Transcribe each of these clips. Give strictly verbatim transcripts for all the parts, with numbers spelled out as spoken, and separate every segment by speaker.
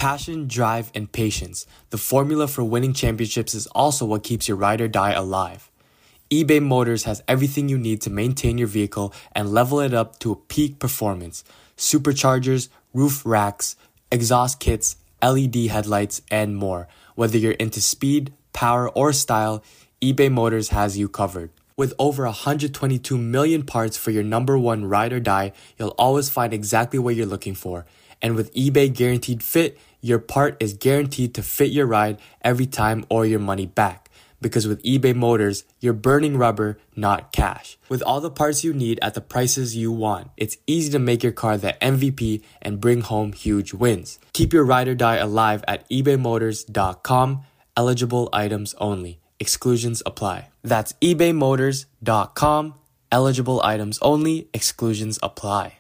Speaker 1: Passion, drive, and patience. The formula for winning championships is also what keeps your ride or die alive. eBay Motors has everything you need to maintain your vehicle and level it up to a peak performance. Superchargers, roof racks, exhaust kits, L E D headlights, and more. Whether you're into speed, power, or style, eBay Motors has you covered. With over one hundred twenty-two million parts for your number one ride or die, you'll always find exactly what you're looking for. And with eBay Guaranteed Fit, your part is guaranteed to fit your ride every time or your money back. Because with eBay Motors, you're burning rubber, not cash. With all the parts you need at the prices you want, it's easy to make your car the M V P and bring home huge wins. Keep your ride or die alive at ebay motors dot com. Eligible items only. Exclusions apply. That's ebay motors dot com. Eligible items only. Exclusions apply.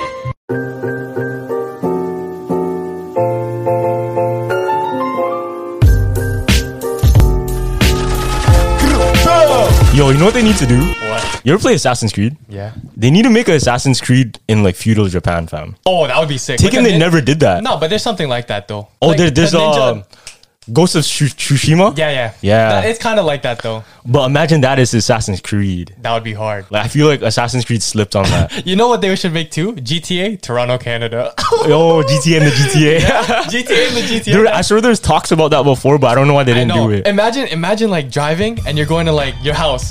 Speaker 2: Yo, you know what they need to do?
Speaker 3: What?
Speaker 2: You ever play Assassin's Creed?
Speaker 3: Yeah.
Speaker 2: They need to make an Assassin's Creed in like feudal Japan, fam.
Speaker 3: Oh, that would be sick.
Speaker 2: Taken,
Speaker 3: Like a
Speaker 2: they
Speaker 3: nin-
Speaker 2: never did that.
Speaker 3: No, but there's something like that though.
Speaker 2: Oh,
Speaker 3: Like
Speaker 2: there, there's
Speaker 3: the ninja-
Speaker 2: um, Ghost of Tsu- Tsushima.
Speaker 3: Yeah, yeah,
Speaker 2: Yeah.
Speaker 3: That- it's kind of like that though.
Speaker 2: But imagine that is Assassin's Creed.
Speaker 3: That would be hard.
Speaker 2: Like I feel like Assassin's Creed slipped on that.
Speaker 3: You know what they should make too? G T A, Toronto, Canada.
Speaker 2: Yo, G T A and the G T A.
Speaker 3: G T A and the G T A.
Speaker 2: There, I swear there's talks about that before, but I don't know why they
Speaker 3: I
Speaker 2: didn't
Speaker 3: know.
Speaker 2: do it.
Speaker 3: Imagine, imagine like driving and you're going to like your house,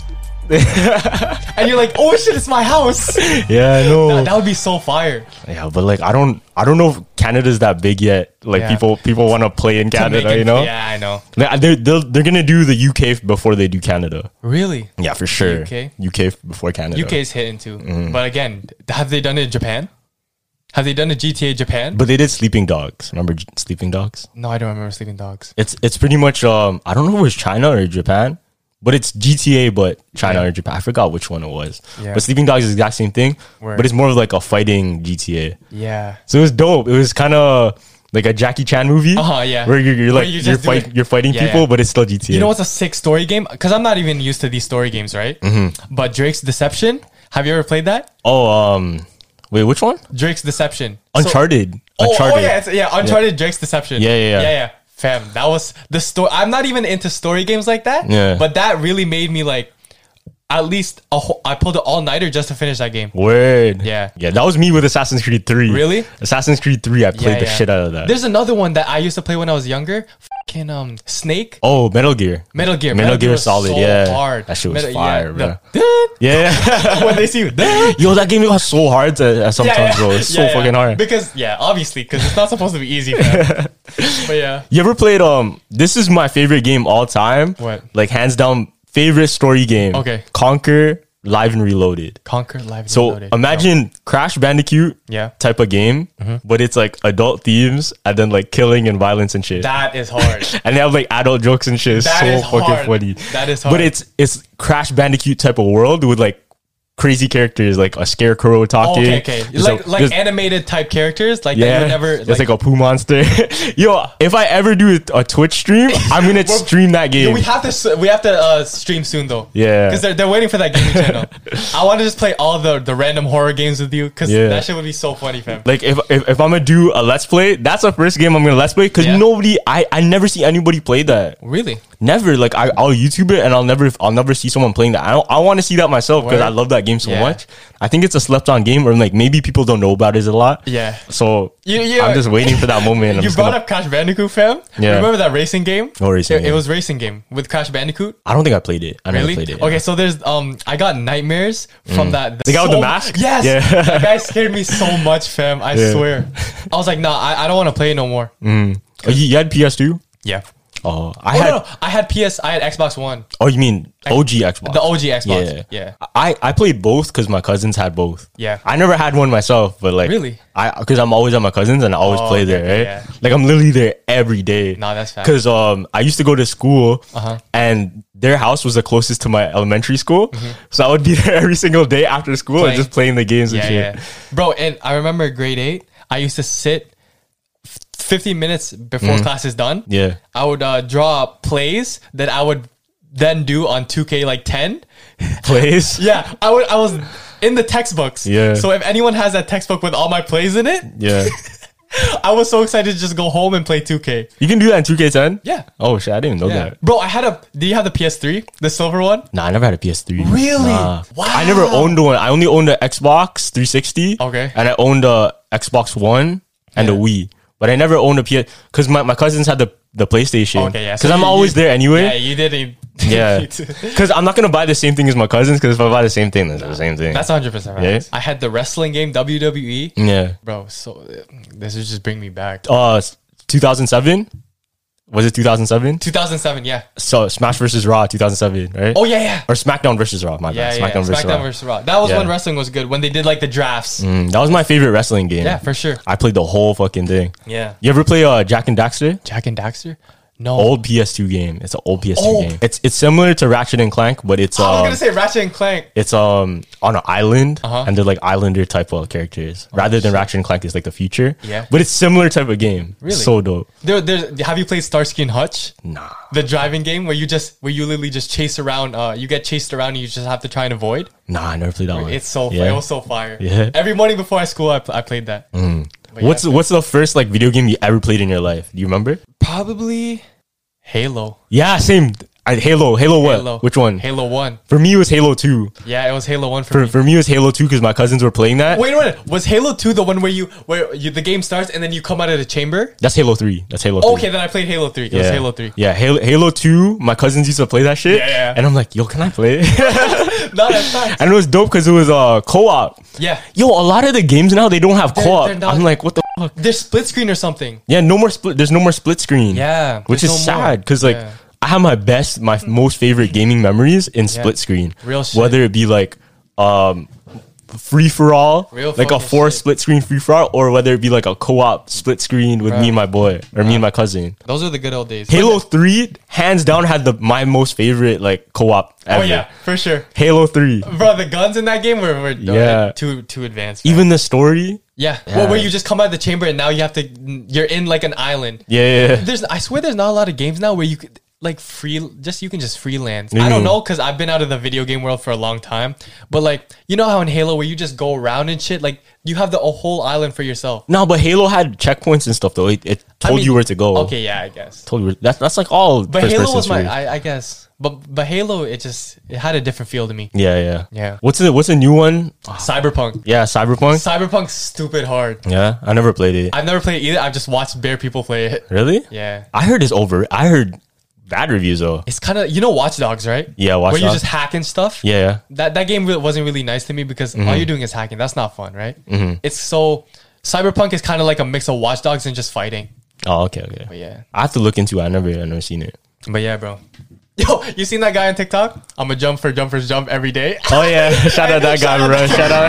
Speaker 3: and you're like, "Oh shit, it's my house."
Speaker 2: Yeah, I know.
Speaker 3: That, that would be so fire.
Speaker 2: Yeah, but like I don't, I don't know if Canada's that big yet. Like
Speaker 3: Yeah.
Speaker 2: people, people want to play in
Speaker 3: To make
Speaker 2: Canada,
Speaker 3: it-
Speaker 2: you know?
Speaker 3: Yeah, I know.
Speaker 2: Like, They're, they're, they're gonna do the U K before they do Canada.
Speaker 3: Really?
Speaker 2: Yeah, for sure.
Speaker 3: U K?
Speaker 2: U K before Canada.
Speaker 3: U K's hitting too.
Speaker 2: Mm.
Speaker 3: But again, have they done it in Japan? Have they done a G T A Japan?
Speaker 2: But they did Sleeping Dogs. Remember J- Sleeping Dogs?
Speaker 3: No, I don't remember Sleeping Dogs.
Speaker 2: It's it's pretty much um I don't know if it was China or Japan, but it's G T A but China
Speaker 3: Yeah.
Speaker 2: or Japan. I forgot which one it was.
Speaker 3: Yeah.
Speaker 2: But Sleeping Dogs is the exact same thing,
Speaker 3: Word.
Speaker 2: but it's more of like a fighting G T A.
Speaker 3: Yeah.
Speaker 2: So it was dope. It was kind of like a Jackie Chan movie.
Speaker 3: Uh-huh, yeah.
Speaker 2: Where you're, you're
Speaker 3: Where
Speaker 2: like
Speaker 3: you
Speaker 2: you
Speaker 3: just
Speaker 2: are
Speaker 3: do
Speaker 2: fight
Speaker 3: it.
Speaker 2: you're fighting
Speaker 3: Yeah,
Speaker 2: people,
Speaker 3: yeah.
Speaker 2: but it's still G T A.
Speaker 3: You know what's a sick story game? Because I'm not even used to these story games, right?
Speaker 2: Mm-hmm.
Speaker 3: But Drake's Deception. Have you ever played that?
Speaker 2: Oh, um, wait, which one?
Speaker 3: Drake's Deception. So-
Speaker 2: Uncharted.
Speaker 3: Oh,
Speaker 2: Uncharted.
Speaker 3: oh yeah, it's, yeah, Uncharted. Drake's Deception.
Speaker 2: Yeah, yeah, yeah.
Speaker 3: yeah, yeah. Fam, that was the story. I'm not even into story games like that.
Speaker 2: Yeah.
Speaker 3: But that really made me like, at least a whole, I pulled an all nighter just to finish that game.
Speaker 2: Word.
Speaker 3: Yeah.
Speaker 2: Yeah, that was me with Assassin's Creed three.
Speaker 3: Really?
Speaker 2: Assassin's Creed three, I played
Speaker 3: Yeah,
Speaker 2: the
Speaker 3: yeah.
Speaker 2: shit out of that.
Speaker 3: There's another one that I used to play when I was younger. Fucking um, Snake.
Speaker 2: oh, Metal Gear.
Speaker 3: Metal Gear.
Speaker 2: Metal Gear
Speaker 3: was
Speaker 2: Solid,
Speaker 3: so
Speaker 2: yeah.
Speaker 3: hard.
Speaker 2: That shit was
Speaker 3: Metal-
Speaker 2: fire,
Speaker 3: yeah,
Speaker 2: bro.
Speaker 3: the-
Speaker 2: Yeah.
Speaker 3: when they see you.
Speaker 2: Yo, that game was so hard to, uh, sometimes, bro. It's so
Speaker 3: Yeah, yeah.
Speaker 2: fucking hard.
Speaker 3: Because yeah, obviously, because it's not supposed to be easy. Man. But yeah,
Speaker 2: You ever played, um, this is my favorite game all time.
Speaker 3: What?
Speaker 2: Like, hands down, favorite story game.
Speaker 3: Okay.
Speaker 2: Conquer Live and Reloaded.
Speaker 3: Conquer Live.
Speaker 2: So
Speaker 3: Reloaded.
Speaker 2: imagine Crash Bandicoot
Speaker 3: Yeah.
Speaker 2: type of game, but it's like adult themes and then like killing and violence and shit.
Speaker 3: That is hard.
Speaker 2: and they have like adult jokes and shit. It's
Speaker 3: That
Speaker 2: so
Speaker 3: is
Speaker 2: fucking
Speaker 3: hard.
Speaker 2: funny.
Speaker 3: That is
Speaker 2: But
Speaker 3: hard.
Speaker 2: it's it's Crash Bandicoot type of world with like crazy characters, like a scarecrow
Speaker 3: Oh,
Speaker 2: talking.
Speaker 3: okay, okay.
Speaker 2: There's
Speaker 3: Like
Speaker 2: a-
Speaker 3: like
Speaker 2: there's-
Speaker 3: animated type characters, like that you
Speaker 2: yeah,
Speaker 3: would never.
Speaker 2: it's like, a poo monster. Yo, if I ever do a, a Twitch stream, I'm gonna stream that
Speaker 3: Yo,
Speaker 2: game.
Speaker 3: we have to s- we have to uh, stream soon though.
Speaker 2: Yeah.
Speaker 3: because they're, they're waiting for that gaming channel. I want to just play all the the random horror games with you because
Speaker 2: Yeah.
Speaker 3: that shit would be so funny, fam.
Speaker 2: Like if, if if I'm gonna do a let's play, that's the first game I'm gonna let's play because
Speaker 3: Yeah.
Speaker 2: nobody, I I never see anybody play that.
Speaker 3: Really?
Speaker 2: Never. Like I, I'll YouTube it and I'll never I'll never see someone playing that. I don't, I want to see that myself because
Speaker 3: Word.
Speaker 2: I love that game so
Speaker 3: Yeah.
Speaker 2: much. I think it's a slept on game or like maybe people don't know about it a lot.
Speaker 3: Yeah.
Speaker 2: So
Speaker 3: You- you-
Speaker 2: I'm just waiting for that moment. and I'm
Speaker 3: You
Speaker 2: just
Speaker 3: brought
Speaker 2: gonna-
Speaker 3: up Crash Bandicoot, fam.
Speaker 2: Yeah.
Speaker 3: Remember that racing game?
Speaker 2: Oh, racing
Speaker 3: It, it
Speaker 2: game.
Speaker 3: was racing game with Crash Bandicoot.
Speaker 2: I don't think I played it. I never
Speaker 3: Really?
Speaker 2: played it.
Speaker 3: Okay, so there's um, I got nightmares from that.
Speaker 2: The guy with the
Speaker 3: so-
Speaker 2: mask?
Speaker 3: Yes.
Speaker 2: Yeah.
Speaker 3: That guy scared me so much, fam. I
Speaker 2: Yeah.
Speaker 3: swear. I was like, nah, I, I don't want to play it no more.
Speaker 2: Oh, you, you had P S two?
Speaker 3: Yeah.
Speaker 2: Oh, I
Speaker 3: Oh,
Speaker 2: had.
Speaker 3: no, no, I had P S. I had Xbox One,
Speaker 2: Oh, you mean O G Xbox?
Speaker 3: the O G Xbox.
Speaker 2: Yeah.
Speaker 3: Yeah.
Speaker 2: I, I played both because my cousins had both.
Speaker 3: Yeah.
Speaker 2: I never had one myself, but like
Speaker 3: Really?
Speaker 2: I because I'm always at my cousins and I always
Speaker 3: Oh,
Speaker 2: play
Speaker 3: okay,
Speaker 2: there, right?
Speaker 3: yeah.
Speaker 2: Like I'm literally there every day.
Speaker 3: Nah, that's fast.
Speaker 2: Because um I used to go to school
Speaker 3: Uh-huh.
Speaker 2: and their house was the closest to my elementary school, so I would be there every single day after school
Speaker 3: Mm-hmm. Playing.
Speaker 2: and just playing the games and
Speaker 3: Yeah,
Speaker 2: shit.
Speaker 3: yeah. Bro, and I remember grade eight, I used to sit f- fifteen minutes before class is done.
Speaker 2: Mm-hmm. Yeah.
Speaker 3: I would uh, draw plays that I would then do on two K like ten.
Speaker 2: Plays.
Speaker 3: Yeah, I would. I was in the textbooks.
Speaker 2: Yeah.
Speaker 3: So if anyone has that textbook with all my plays in it,
Speaker 2: Yeah.
Speaker 3: I was so excited to just go home and play two K.
Speaker 2: You can do that in two K ten?
Speaker 3: Yeah.
Speaker 2: Oh shit, I didn't even know
Speaker 3: Yeah.
Speaker 2: that.
Speaker 3: Bro, I had a. Do you have the P S three? The silver one?
Speaker 2: Nah, I never had a P S three.
Speaker 3: Really?
Speaker 2: Nah.
Speaker 3: Wow.
Speaker 2: I never owned one. I only owned the Xbox three sixty.
Speaker 3: Okay.
Speaker 2: And I owned the Xbox One and
Speaker 3: Yeah.
Speaker 2: the Wii. But I never owned a P S because my, my cousins had the, the PlayStation.
Speaker 3: Okay, yeah.
Speaker 2: Because
Speaker 3: So
Speaker 2: I'm
Speaker 3: you-
Speaker 2: always
Speaker 3: you-
Speaker 2: there anyway.
Speaker 3: Yeah, you didn't.
Speaker 2: Yeah.
Speaker 3: You did.
Speaker 2: Because I'm not going to buy the same thing as my cousins because if I buy the same thing, then it's the same thing.
Speaker 3: That's one hundred percent right.
Speaker 2: Yeah.
Speaker 3: I had the wrestling game, W W E.
Speaker 2: yeah.
Speaker 3: Bro, so uh, this is just bring me back.
Speaker 2: Uh, two thousand seven? Was it two thousand seven?
Speaker 3: two thousand seven, yeah.
Speaker 2: So Smash versus Raw two thousand seven, right?
Speaker 3: Oh, yeah, yeah.
Speaker 2: Or SmackDown versus Raw, my
Speaker 3: Yeah,
Speaker 2: bad.
Speaker 3: yeah.
Speaker 2: SmackDown, versus,
Speaker 3: SmackDown
Speaker 2: Raw.
Speaker 3: versus Raw. That was
Speaker 2: Yeah.
Speaker 3: when wrestling was good, when they did like the drafts.
Speaker 2: Mm, that was my favorite wrestling game.
Speaker 3: Yeah, for sure.
Speaker 2: I played the whole fucking thing.
Speaker 3: Yeah.
Speaker 2: You ever play uh, Jack and Daxter?
Speaker 3: Jack and Daxter? No.
Speaker 2: Old P S two game. It's an old P S two
Speaker 3: Oh.
Speaker 2: game. It's it's similar to Ratchet and Clank, but it's
Speaker 3: I was
Speaker 2: um,
Speaker 3: going to say Ratchet and Clank.
Speaker 2: it's um on an island,
Speaker 3: Uh-huh.
Speaker 2: and they're like islander type of characters, rather than Ratchet and Clank is like the future.
Speaker 3: Yeah.
Speaker 2: but it's similar type of game.
Speaker 3: Really?
Speaker 2: So dope.
Speaker 3: There, there's, have you played Starsky and Hutch?
Speaker 2: Nah.
Speaker 3: The driving game where you just where you literally just chase around. Uh, you get chased around and you just have to try and avoid.
Speaker 2: Nah, I never played that one.
Speaker 3: It's so
Speaker 2: Yeah.
Speaker 3: it was so fire.
Speaker 2: Yeah.
Speaker 3: Every morning before I school, I, pl- I played that. But yeah,
Speaker 2: What's what's the first like video game you ever played in your life? Do you remember?
Speaker 3: probably Halo.
Speaker 2: Yeah, same. I, Halo. Halo what?
Speaker 3: Halo.
Speaker 2: Which one?
Speaker 3: Halo One.
Speaker 2: For me, it was Halo two.
Speaker 3: Yeah, it was Halo One for,
Speaker 2: For
Speaker 3: me.
Speaker 2: for me, it was Halo two because my cousins were playing that.
Speaker 3: Wait, wait, was Halo Two the one where you where you the game starts and then you come out of the chamber?
Speaker 2: That's Halo three. That's Halo three.
Speaker 3: Okay, then I played Halo Three. It was Halo Three.
Speaker 2: Yeah, Halo, Halo two. My cousins used to play that shit.
Speaker 3: Yeah, yeah.
Speaker 2: And I'm like, yo, can I play it?
Speaker 3: No, that's fine.
Speaker 2: And it was dope because it was uh, co-op.
Speaker 3: Yeah,
Speaker 2: Yo, a lot of the games now, they don't have
Speaker 3: They're-
Speaker 2: co-op.
Speaker 3: they're not-
Speaker 2: I'm like, what the fuck?
Speaker 3: there's split screen or something.
Speaker 2: Yeah, no more split. There's no more split screen.
Speaker 3: Yeah,
Speaker 2: Which is
Speaker 3: there's no more.
Speaker 2: sad because like
Speaker 3: Yeah.
Speaker 2: I have my best, my most favorite gaming memories in split screen.
Speaker 3: Real shit.
Speaker 2: Whether it be like um, free for all,
Speaker 3: Real
Speaker 2: like a
Speaker 3: fucking
Speaker 2: four
Speaker 3: shit.
Speaker 2: split screen free for all, or whether it be like a co-op split screen with
Speaker 3: Bruh.
Speaker 2: me and my boy or me and my cousin.
Speaker 3: Those are the good old days.
Speaker 2: Halo three, hands down, had the my most favorite like co-op
Speaker 3: Oh
Speaker 2: ever.
Speaker 3: yeah, for sure.
Speaker 2: Halo three.
Speaker 3: Bro, the guns in that game were, were
Speaker 2: Yeah.
Speaker 3: too too advanced. man.
Speaker 2: Even the story.
Speaker 3: yeah,
Speaker 2: Yeah.
Speaker 3: Well, where you just come out of the chamber and now you have to you're in like an island.
Speaker 2: Yeah, yeah, yeah.
Speaker 3: There's I swear there's not a lot of games now where you could like free just you can just freelance. I
Speaker 2: Mm.
Speaker 3: don't know because I've been out of the video game world for a long time, but like you know how in Halo where you just go around and shit, like you have the a whole island for yourself.
Speaker 2: No, but Halo had checkpoints and stuff though. It, it
Speaker 3: I
Speaker 2: told
Speaker 3: mean,
Speaker 2: you where to go.
Speaker 3: Okay, yeah, I guess.
Speaker 2: Told you where, that's that's like all.
Speaker 3: But
Speaker 2: first
Speaker 3: Halo
Speaker 2: person
Speaker 3: was my
Speaker 2: shooters.
Speaker 3: I, I guess. But but Halo it just it had a different feel to me.
Speaker 2: Yeah, yeah,
Speaker 3: Yeah.
Speaker 2: What's the what's a new one?
Speaker 3: Cyberpunk.
Speaker 2: Yeah, Cyberpunk.
Speaker 3: Cyberpunk's stupid hard.
Speaker 2: Yeah, I never played it.
Speaker 3: I've never played it either. I've just watched bare people play it.
Speaker 2: Really?
Speaker 3: Yeah.
Speaker 2: I heard it's over. I heard bad reviews though.
Speaker 3: It's kind of you know Watch Dogs, right?
Speaker 2: Yeah, Watch
Speaker 3: Where you
Speaker 2: Dogs.
Speaker 3: just hack and stuff.
Speaker 2: Yeah, yeah.
Speaker 3: That that game re- wasn't really nice to me because
Speaker 2: Mm-hmm.
Speaker 3: all you're doing is hacking. That's not fun, right? It's so Cyberpunk is kind of like a mix of Watch Dogs and just fighting.
Speaker 2: Oh, okay, okay.
Speaker 3: But yeah,
Speaker 2: I have to look into it. I never, I never seen it.
Speaker 3: but yeah, bro. Yo, you seen that guy on TikTok? I'm a jump for jumpers jump every day.
Speaker 2: Oh yeah, shout out that guy, bro. Shout out.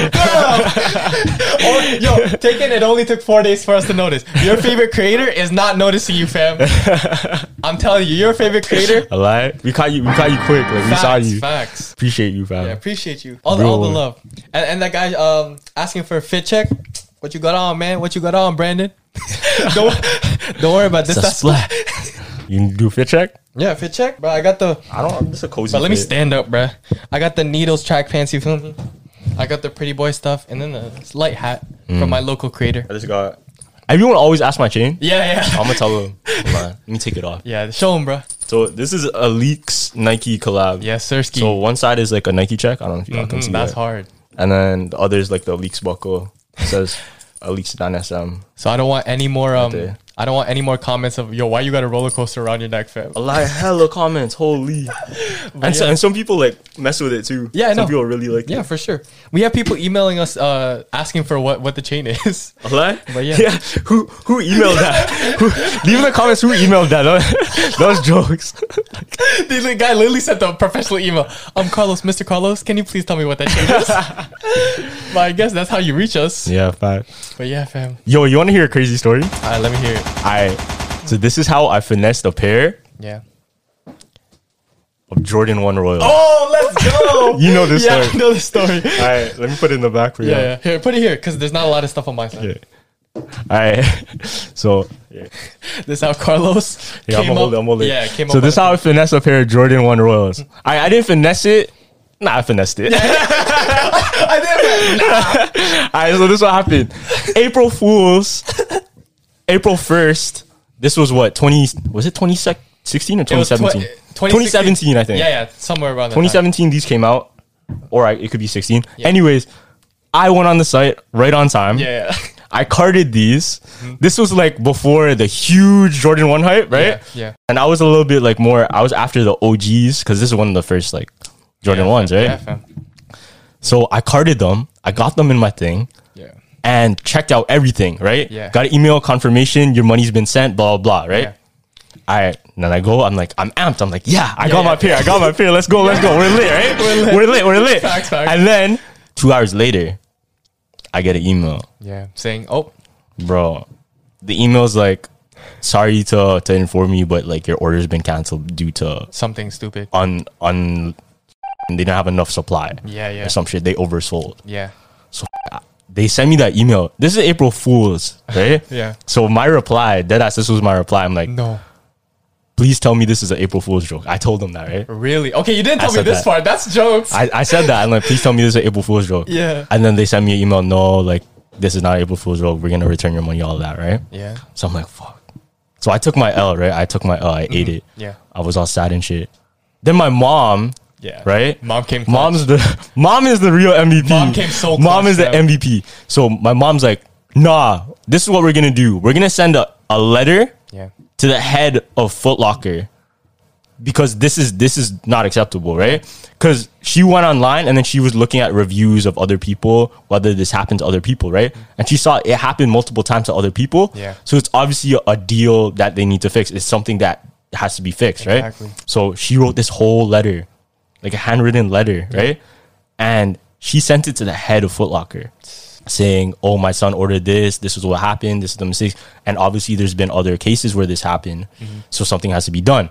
Speaker 3: Oh, yo, taken it only took four days for us to notice. Your favorite creator is not noticing you, fam. I'm telling you, your favorite creator.
Speaker 2: A lie. We caught you. We caught you quick. Like we saw
Speaker 3: Facts,
Speaker 2: you.
Speaker 3: facts.
Speaker 2: Appreciate you, fam.
Speaker 3: Yeah, appreciate you. All the,
Speaker 2: Bro.
Speaker 3: all the love. And, and that guy um asking for a fit check. What you got on, man? What you got on, Brandon? don't don't worry about this.
Speaker 2: It's a
Speaker 3: That's
Speaker 2: splat. You do fit check?
Speaker 3: yeah, fit check, bro. I got the.
Speaker 2: I don't. It's a cozy.
Speaker 3: But let me
Speaker 2: fit.
Speaker 3: stand up, bro. I got the needles track pants. You feel me? I got the pretty boy stuff, and then the light hat from my local creator.
Speaker 2: I just got. Everyone always asks my chain.
Speaker 3: Yeah, yeah,
Speaker 2: I'm gonna tell them. Hold on, let me take it off.
Speaker 3: yeah. Show him, bro.
Speaker 2: So this is a Leaks Nike collab.
Speaker 3: Yes, Sirski.
Speaker 2: So one side is like a Nike check. I don't know if you all can
Speaker 3: Mhm,
Speaker 2: see
Speaker 3: that's
Speaker 2: that.
Speaker 3: hard.
Speaker 2: And then the other is like the Leaks buckle. It says a Leaks nine S M.
Speaker 3: So I don't want any more. Um,
Speaker 2: there.
Speaker 3: I don't want any more comments of yo. Why you got a roller coaster around your neck, fam?
Speaker 2: A lot of hella comments. Holy. And, so,
Speaker 3: yeah.
Speaker 2: and some people like mess with it too.
Speaker 3: Yeah, I
Speaker 2: some
Speaker 3: know.
Speaker 2: people really like
Speaker 3: Yeah,
Speaker 2: it.
Speaker 3: for sure. We have people emailing us uh, asking for what, what the chain is.
Speaker 2: A lot?
Speaker 3: But yeah.
Speaker 2: yeah. Who who emailed that? who, leave in the comments who emailed that. That- Those jokes.
Speaker 3: The guy literally sent the professional email. Um, Carlos, Mister Carlos, can you please tell me what that chain is? But I guess that's how you reach us.
Speaker 2: Yeah, fact.
Speaker 3: But yeah, fam.
Speaker 2: Yo, you want to hear a crazy story?
Speaker 3: All right, let me hear it.
Speaker 2: I. So this is how I finessed a pair
Speaker 3: Yeah.
Speaker 2: of Jordan one Royal.
Speaker 3: Oh, let's go.
Speaker 2: You know this
Speaker 3: yeah,
Speaker 2: story.
Speaker 3: I know the story.
Speaker 2: All right, let me put it in the back for you.
Speaker 3: Yeah, yeah. Here, put it here because there's not a lot of stuff on my side.
Speaker 2: Yeah. All right. So yeah,
Speaker 3: This is how Carlos
Speaker 2: yeah I'm
Speaker 3: came
Speaker 2: gonna hold it.
Speaker 3: up.
Speaker 2: I'm holding it.
Speaker 3: Yeah, came
Speaker 2: So
Speaker 3: up.
Speaker 2: this is how I finesse a pair of Jordan one Royals. I I didn't finesse it Nah, I finessed it.
Speaker 3: I did. Nah.
Speaker 2: All right, so this is what happened. April Fools, April first. This was what twenty? Was it twenty sixteen or twenty seventeen? twenty seventeen, I think.
Speaker 3: Yeah, yeah, somewhere around that
Speaker 2: twenty
Speaker 3: time.
Speaker 2: seventeen. These came out, or I, it could be sixteen. Anyways, I went on the site right on time.
Speaker 3: Yeah, yeah.
Speaker 2: I carded these. This was like before the huge Jordan one hype, right?
Speaker 3: Yeah, yeah.
Speaker 2: And I was a little bit like more. I was after the O Gs because this is one of the first like Jordan
Speaker 3: Yeah,
Speaker 2: ones,
Speaker 3: fam.
Speaker 2: right?
Speaker 3: Yeah, fam.
Speaker 2: So I carded them. I got them in my thing.
Speaker 3: Yeah.
Speaker 2: And checked out everything, right?
Speaker 3: Yeah.
Speaker 2: Got an email confirmation, your money's been sent, blah, blah, blah, right?
Speaker 3: Yeah.
Speaker 2: All right. And then I go, I'm like, I'm amped. I'm like, yeah, I
Speaker 3: Yeah,
Speaker 2: got
Speaker 3: yeah.
Speaker 2: my pair. I got my pair. Let's go, let's go. We're lit, right?
Speaker 3: We're lit.
Speaker 2: We're lit, we're lit.
Speaker 3: Facts, facts.
Speaker 2: And then two hours later, I get an email.
Speaker 3: Yeah, saying, oh,
Speaker 2: Bro, the email's like, sorry to, to inform you, but like your order's been canceled due to
Speaker 3: something stupid.
Speaker 2: un, un, they didn't have enough supply.
Speaker 3: Yeah, yeah.
Speaker 2: Or some shit. They oversold.
Speaker 3: Yeah.
Speaker 2: So they sent me that email. This is April Fool's, right?
Speaker 3: Yeah.
Speaker 2: So my reply, deadass, this was my reply. I'm like,
Speaker 3: No.
Speaker 2: please tell me this is an April Fool's joke. I told them that, right?
Speaker 3: Really? Okay, you didn't
Speaker 2: I
Speaker 3: tell me
Speaker 2: said
Speaker 3: this
Speaker 2: that.
Speaker 3: part. That's jokes.
Speaker 2: I, I said that. I'm like, please tell me this is an April Fool's joke.
Speaker 3: Yeah.
Speaker 2: And then they sent me an email. No, like, this is not an April Fool's joke. We're going to return your money, all of that, right?
Speaker 3: Yeah.
Speaker 2: So I'm like, fuck. So I took my L, right? I took my L. I ate it.
Speaker 3: Yeah.
Speaker 2: I was all sad and shit. Then my mom,
Speaker 3: Yeah.
Speaker 2: right?
Speaker 3: Mom came.
Speaker 2: Mom's the mom is the real M V P.
Speaker 3: Mom came so
Speaker 2: Mom
Speaker 3: clutch,
Speaker 2: is the
Speaker 3: fam.
Speaker 2: M V P. So my mom's like, nah, this is what we're gonna do. We're gonna send a, a letter
Speaker 3: Yeah.
Speaker 2: to the head of Foot Locker because this is this is not acceptable, right? Because she went online and then she was looking at reviews of other people, whether this happened to other people, right? And she saw it happen multiple times to other people.
Speaker 3: Yeah.
Speaker 2: So it's obviously a, a deal that they need to fix. It's something that has to be fixed,
Speaker 3: Exactly.
Speaker 2: right? So she wrote this whole letter, like a handwritten letter, right? And she sent it to the head of Foot Locker saying, oh, my son ordered this. This is what happened. This is the mistake. And obviously there's been other cases where this happened. So something has to be done.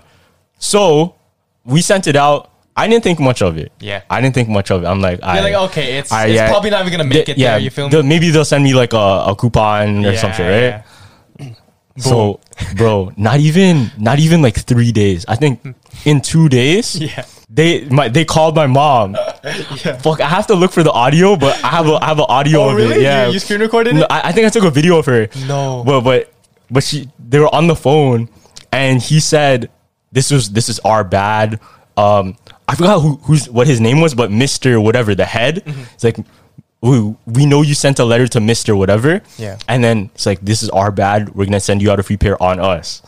Speaker 2: So we sent it out. I didn't think much of it.
Speaker 3: Yeah.
Speaker 2: I didn't think much of it. I'm like,
Speaker 3: You're
Speaker 2: I,
Speaker 3: like, okay, it's,
Speaker 2: I-
Speaker 3: it's
Speaker 2: yeah.
Speaker 3: probably not even gonna make
Speaker 2: Th-
Speaker 3: it there. You feel me?
Speaker 2: they'll- maybe they'll send me like a, a coupon or some shit, right?
Speaker 3: yeah.
Speaker 2: So, bro, not even, not even like three days. I think in two days,
Speaker 3: Yeah.
Speaker 2: they my they called my mom. Fuck, I have to look for the audio, but I have a I have an audio
Speaker 3: Oh,
Speaker 2: of
Speaker 3: really?
Speaker 2: it. Yeah,
Speaker 3: You, you screen recorded
Speaker 2: No,
Speaker 3: it?
Speaker 2: I, I think I took a video of her.
Speaker 3: No.
Speaker 2: but but but she they were on the phone, and he said, "This was this is our bad." Um, I forgot who who's what his name was, but Mister whatever the head.
Speaker 3: Mm-hmm.
Speaker 2: It's like. We, we know you sent a letter to Mister whatever.
Speaker 3: Yeah.
Speaker 2: And then it's like, this is our bad. We're going to send you out a free pair on us.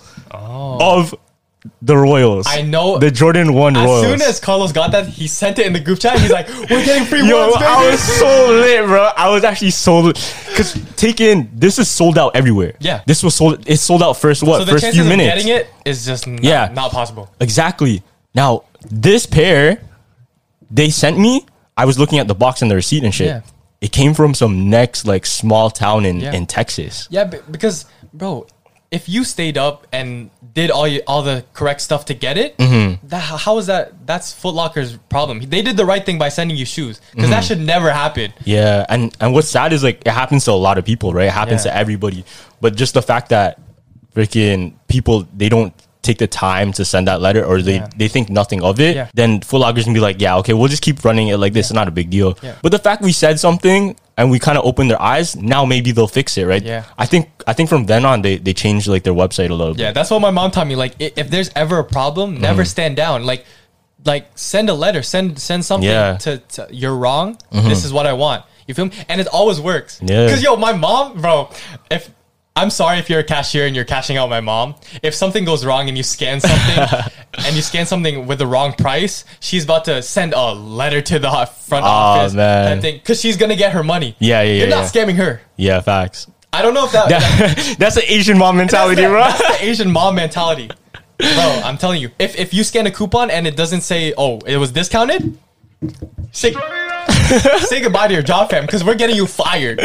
Speaker 2: Of the Royals.
Speaker 3: I know.
Speaker 2: The Jordan one
Speaker 3: As
Speaker 2: Royals.
Speaker 3: soon as Carlos got that, he sent it in the group chat. He's like, "We're getting free
Speaker 2: Yo,
Speaker 3: ones, baby."
Speaker 2: I was so lit, bro. I was actually so lit. Because taken, this is sold out everywhere.
Speaker 3: Yeah.
Speaker 2: This was sold, it's sold out first, what?
Speaker 3: so the
Speaker 2: first
Speaker 3: chances
Speaker 2: few
Speaker 3: of
Speaker 2: minutes.
Speaker 3: getting it is just not,
Speaker 2: Yeah.
Speaker 3: not possible.
Speaker 2: Exactly. Now, this pair, they sent me, I was looking at the box and the receipt and shit.
Speaker 3: Yeah.
Speaker 2: It came from some next, like, small town in,
Speaker 3: Yeah.
Speaker 2: in Texas.
Speaker 3: Yeah, b- because bro, if you stayed up and did all you, all the correct stuff to get it,
Speaker 2: Mm-hmm.
Speaker 3: that, how is that? That's Foot Locker's problem. They did the right thing by sending you shoes because that should never happen.
Speaker 2: Yeah, and and what's sad is like it happens to a lot of people, right? It happens
Speaker 3: Yeah.
Speaker 2: to everybody. But just the fact that freaking people they don't take the time to send that letter or they,
Speaker 3: Yeah.
Speaker 2: they think nothing of it,
Speaker 3: Yeah.
Speaker 2: then Foot Locker's gonna be like, yeah, okay, we'll just keep running it like this. It's not a big deal.
Speaker 3: Yeah.
Speaker 2: But the fact we said something and we kind of opened their eyes, now maybe they'll fix it, right?
Speaker 3: Yeah.
Speaker 2: I think I think from then on they, they changed like their website a little
Speaker 3: Yeah,
Speaker 2: bit.
Speaker 3: that's what my mom taught me. Like, i- if there's ever a problem, never stand down. Like, like send a letter, send send something
Speaker 2: Yeah.
Speaker 3: to, to you're wrong. This is what I want. You feel me? And it always works.
Speaker 2: Yeah.
Speaker 3: Because yo, my mom, bro, if I'm sorry if you're a cashier and you're cashing out my mom. If something goes wrong and you scan something and you scan something with the wrong price, she's about to send a letter to the ho- front
Speaker 2: Aw,
Speaker 3: office.
Speaker 2: man.
Speaker 3: Because she's gonna get her money.
Speaker 2: Yeah, yeah, yeah,
Speaker 3: You're not
Speaker 2: yeah.
Speaker 3: scamming her.
Speaker 2: Yeah, facts.
Speaker 3: I don't know if that.
Speaker 2: That, that's the Asian mom
Speaker 3: That's
Speaker 2: mentality,
Speaker 3: the,
Speaker 2: bro.
Speaker 3: that's the Asian mom mentality. Bro, I'm telling you. If if you scan a coupon and it doesn't say, oh, it was discounted, say, say goodbye to your job, fam, because we're getting you fired.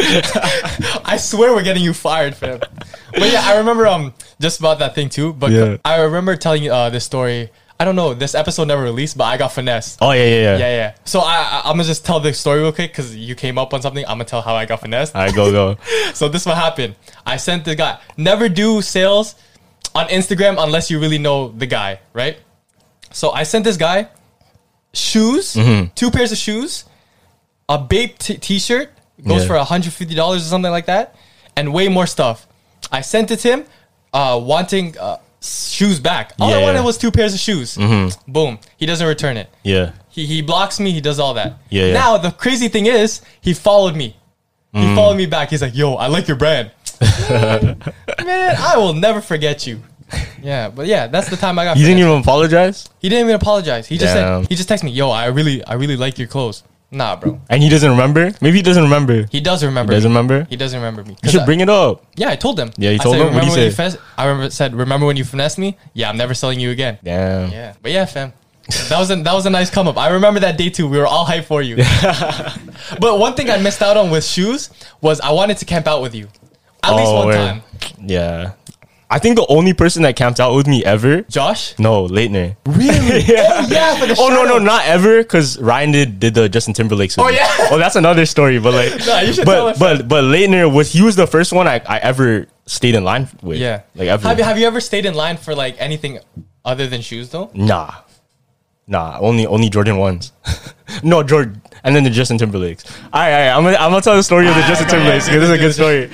Speaker 3: I swear we're getting you fired, fam. But yeah, I remember um just about that thing too. But
Speaker 2: Yeah.
Speaker 3: I remember telling you uh, this story. I don't know, this episode never released, but I got finessed.
Speaker 2: Oh yeah, yeah, yeah.
Speaker 3: Yeah, yeah. So I, I I'm gonna just tell the story real quick because you came up on something. I'm gonna tell how I got finessed.
Speaker 2: All right, go, go.
Speaker 3: So this is what happened. I sent the guy. Never do sales on Instagram unless you really know the guy, right? So I sent this guy shoes,
Speaker 2: Mm-hmm.
Speaker 3: two pairs of shoes, a Bape t- t-shirt goes
Speaker 2: Yeah.
Speaker 3: for one hundred fifty dollars or something like that, and way more stuff. I sent it to him, uh, wanting uh, shoes back. All I
Speaker 2: Yeah.
Speaker 3: wanted was two pairs of shoes. Boom. He doesn't return it.
Speaker 2: Yeah.
Speaker 3: He he blocks me. He does all that.
Speaker 2: Yeah, yeah.
Speaker 3: Now the crazy thing is, he followed me. He
Speaker 2: Mm.
Speaker 3: followed me back. He's like, "Yo, I like your brand." Man, I will never forget you. Yeah, but yeah, that's the time I got.
Speaker 2: You didn't
Speaker 3: finessed.
Speaker 2: even apologize?
Speaker 3: He didn't even apologize. He just
Speaker 2: Damn.
Speaker 3: said, he just texted me, "Yo, I really, I really like your clothes." Nah, bro.
Speaker 2: And he doesn't remember? Maybe he doesn't remember.
Speaker 3: He does remember.
Speaker 2: He doesn't
Speaker 3: me.
Speaker 2: remember?
Speaker 3: He doesn't remember me.
Speaker 2: You
Speaker 3: 'Cause
Speaker 2: should
Speaker 3: I-
Speaker 2: bring it up.
Speaker 3: Yeah, I told him.
Speaker 2: Yeah, you
Speaker 3: I
Speaker 2: told
Speaker 3: said,
Speaker 2: him? What'd
Speaker 3: Remember
Speaker 2: he
Speaker 3: when you
Speaker 2: say?
Speaker 3: finessed? I remember said, "Remember when you finessed me? Yeah, I'm never selling you again."
Speaker 2: Damn.
Speaker 3: Yeah, but yeah, fam. That was a that was a nice come up. I remember that day too. We were all hyped for you. But one thing I missed out on with shoes was I wanted to camp out with you, at least
Speaker 2: Oh,
Speaker 3: one
Speaker 2: word.
Speaker 3: time.
Speaker 2: Yeah. I think the only person that camped out with me ever.
Speaker 3: Josh,
Speaker 2: No, Leitner.
Speaker 3: really?
Speaker 2: Yeah.
Speaker 3: Oh yeah, for the
Speaker 2: Oh no,
Speaker 3: shadow.
Speaker 2: no, not ever, because Ryan did did the Justin Timberlake.
Speaker 3: Oh, yeah.
Speaker 2: Oh, that's another story. But like,
Speaker 3: Nah, you should tell
Speaker 2: but
Speaker 3: us.
Speaker 2: but but Leitner was he was the first one I, I ever stayed in line with.
Speaker 3: Yeah,
Speaker 2: like ever.
Speaker 3: Have you have you ever stayed in line for like anything other than shoes though?
Speaker 2: Nah, nah. Only only Jordan ones. No, Jordan, and then the Justin Timberlakes. All right, all right. I'm gonna I'm gonna tell the story of the Justin
Speaker 3: go ahead,
Speaker 2: Timberlakes because this is a good story.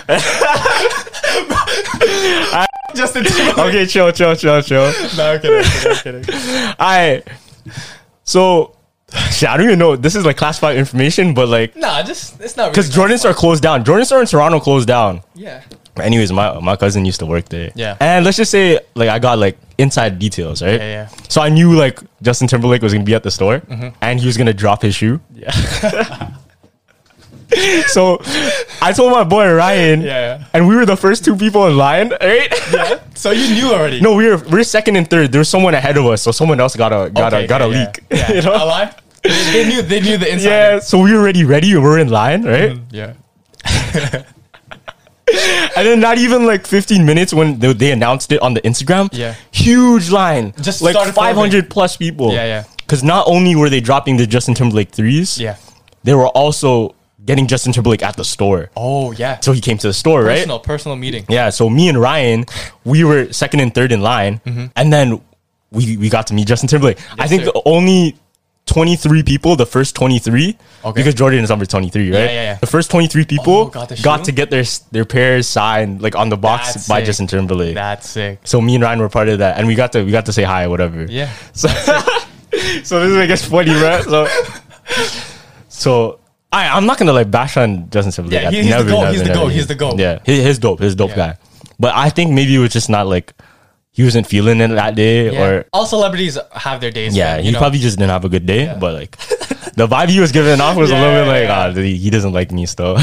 Speaker 3: Justin Timberlake.
Speaker 2: Okay, chill, chill, chill, chill.
Speaker 3: No, I'm kidding. I'm kidding, I'm kidding.
Speaker 2: I so shit, I don't even know. This is like classified information, but like
Speaker 3: Nah, just it's not really
Speaker 2: because Jordan Store closed down. Jordan Store in Toronto closed down.
Speaker 3: Yeah.
Speaker 2: But anyways, my my cousin used to work there.
Speaker 3: Yeah.
Speaker 2: And let's just say like I got like inside details, right?
Speaker 3: Yeah, yeah.
Speaker 2: So I knew like Justin Timberlake was gonna be at the store and he was gonna drop his shoe.
Speaker 3: Yeah.
Speaker 2: So I told my boy Ryan,
Speaker 3: Yeah.
Speaker 2: and we were the first two people in line, right?
Speaker 3: Yeah. So you knew already.
Speaker 2: No, we were we were second and third. There was someone ahead of us, so someone else got a got
Speaker 3: Okay,
Speaker 2: a got a
Speaker 3: okay, yeah.
Speaker 2: leak.
Speaker 3: Yeah.
Speaker 2: You know?
Speaker 3: I lie. They, they knew they knew the inside.
Speaker 2: Yeah, so we were already ready. We're in line, right?
Speaker 3: Yeah.
Speaker 2: And then not even like fifteen minutes when they, they announced it on the Instagram.
Speaker 3: Yeah.
Speaker 2: Huge line.
Speaker 3: Just
Speaker 2: like
Speaker 3: started
Speaker 2: five hundred plus people.
Speaker 3: Yeah, yeah.
Speaker 2: Because not only were they dropping the Justin Timberlake threes,
Speaker 3: Yeah.
Speaker 2: they were also getting Justin Timberlake at the store.
Speaker 3: Oh yeah.
Speaker 2: So he came to the store, right?
Speaker 3: Personal personal meeting.
Speaker 2: Yeah, so me and Ryan, we were second and third in line, and then we we got to meet Justin Timberlake. I think
Speaker 3: sir.
Speaker 2: only twenty-three people, the first twenty-three,
Speaker 3: Okay.
Speaker 2: because Jordan is number twenty-three, right?
Speaker 3: yeah, yeah.
Speaker 2: The first twenty-three people
Speaker 3: Oh, got the shoe?
Speaker 2: to get their their pairs signed like on the box
Speaker 3: That's
Speaker 2: by
Speaker 3: sick.
Speaker 2: Justin Timberlake.
Speaker 3: That's sick.
Speaker 2: So me and Ryan were part of that, and we got to we got to say hi, whatever.
Speaker 3: Yeah.
Speaker 2: So, so this is I guess funny, right? So, so I I'm not gonna like bash on Justin Timberlake.
Speaker 3: Yeah, he-
Speaker 2: I
Speaker 3: he's the
Speaker 2: never,
Speaker 3: GOAT,
Speaker 2: never,
Speaker 3: he's the
Speaker 2: never
Speaker 3: GOAT,
Speaker 2: did.
Speaker 3: he's the GOAT.
Speaker 2: Yeah, he, he's dope. He's a dope
Speaker 3: Yeah.
Speaker 2: guy. But I think maybe it was just not like he wasn't feeling it that day,
Speaker 3: Yeah.
Speaker 2: or
Speaker 3: all celebrities have their days.
Speaker 2: yeah,
Speaker 3: man,
Speaker 2: he
Speaker 3: you know?
Speaker 2: probably just didn't have a good day. But like the vibe he was giving off was a little bit
Speaker 3: Yeah,
Speaker 2: like,
Speaker 3: yeah.
Speaker 2: ah, he he doesn't like me still.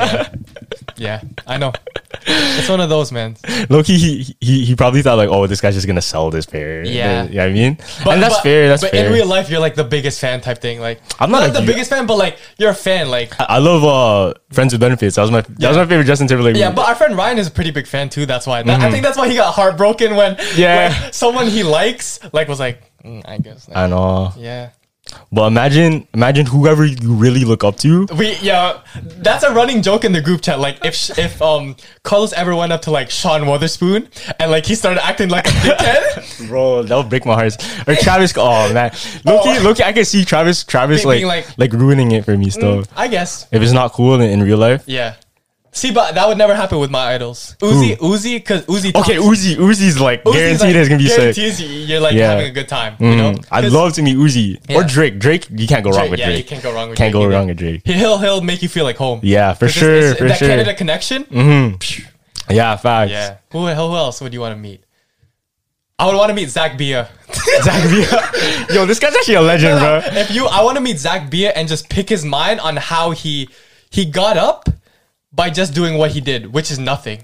Speaker 3: Yeah, I know. It's one of those, man.
Speaker 2: Loki, he, he he probably thought like, oh, this guy's just gonna sell this pair.
Speaker 3: Yeah.
Speaker 2: You know what I mean? and that's
Speaker 3: but-
Speaker 2: fair. That's
Speaker 3: but
Speaker 2: fair.
Speaker 3: in real life, you're like the biggest fan type thing. Like
Speaker 2: I'm not
Speaker 3: not
Speaker 2: a
Speaker 3: the
Speaker 2: huge-
Speaker 3: biggest fan, but like you're a fan. Like
Speaker 2: I, I love uh Friends with Benefits. That was my that was
Speaker 3: Yeah.
Speaker 2: my favorite Justin Timberlake.
Speaker 3: yeah,
Speaker 2: movie.
Speaker 3: but our friend Ryan is a pretty big fan too. That's why. That- I think that's why he got heartbroken when
Speaker 2: Yeah.
Speaker 3: like, someone he likes like was like, mm, I guess. Like,
Speaker 2: I know.
Speaker 3: yeah.
Speaker 2: But imagine imagine whoever you really look up to.
Speaker 3: We yeah, that's a running joke in the group chat. Like if sh- if um Carlos ever went up to like Sean Wotherspoon and like he started acting like a dickhead,
Speaker 2: Bro, that would break my heart. Or Travis, oh man, Loki,
Speaker 3: Oh.
Speaker 2: Loki, I can see Travis, Travis
Speaker 3: Being-
Speaker 2: like,
Speaker 3: being
Speaker 2: like
Speaker 3: like-
Speaker 2: ruining it for me still.
Speaker 3: I guess.
Speaker 2: If it's not cool in, in real life.
Speaker 3: Yeah. See, but that would never happen with my idols. Uzi, Uzi, because Uzi.
Speaker 2: Okay,
Speaker 3: talks-
Speaker 2: Uzi, Uzi's like
Speaker 3: Uzi's,
Speaker 2: guaranteed
Speaker 3: like,
Speaker 2: it's gonna be sick.
Speaker 3: guarantees you- You're like
Speaker 2: Yeah.
Speaker 3: having a good time. You know,
Speaker 2: Mm, I'd
Speaker 3: 'Cause
Speaker 2: love to meet Uzi or
Speaker 3: Yeah.
Speaker 2: Drake. Drake, you can't go wrong
Speaker 3: Drake-
Speaker 2: with
Speaker 3: yeah,
Speaker 2: Drake.
Speaker 3: you can't go wrong with
Speaker 2: Can't
Speaker 3: Drake
Speaker 2: go
Speaker 3: either.
Speaker 2: wrong with Drake.
Speaker 3: He'll he'll make you feel like home.
Speaker 2: Yeah, for
Speaker 3: 'Cause
Speaker 2: sure,
Speaker 3: it's- it's-
Speaker 2: for
Speaker 3: that
Speaker 2: sure.
Speaker 3: Canada connection.
Speaker 2: Yeah, facts.
Speaker 3: Yeah. Who who else would you want to meet? I would want to meet Zach Bia.
Speaker 2: Zach Bia. Yo, this guy's actually a legend, bro.
Speaker 3: If you, I want to meet Zach Bia and just pick his mind on how he he got up by just doing what he did, which is nothing.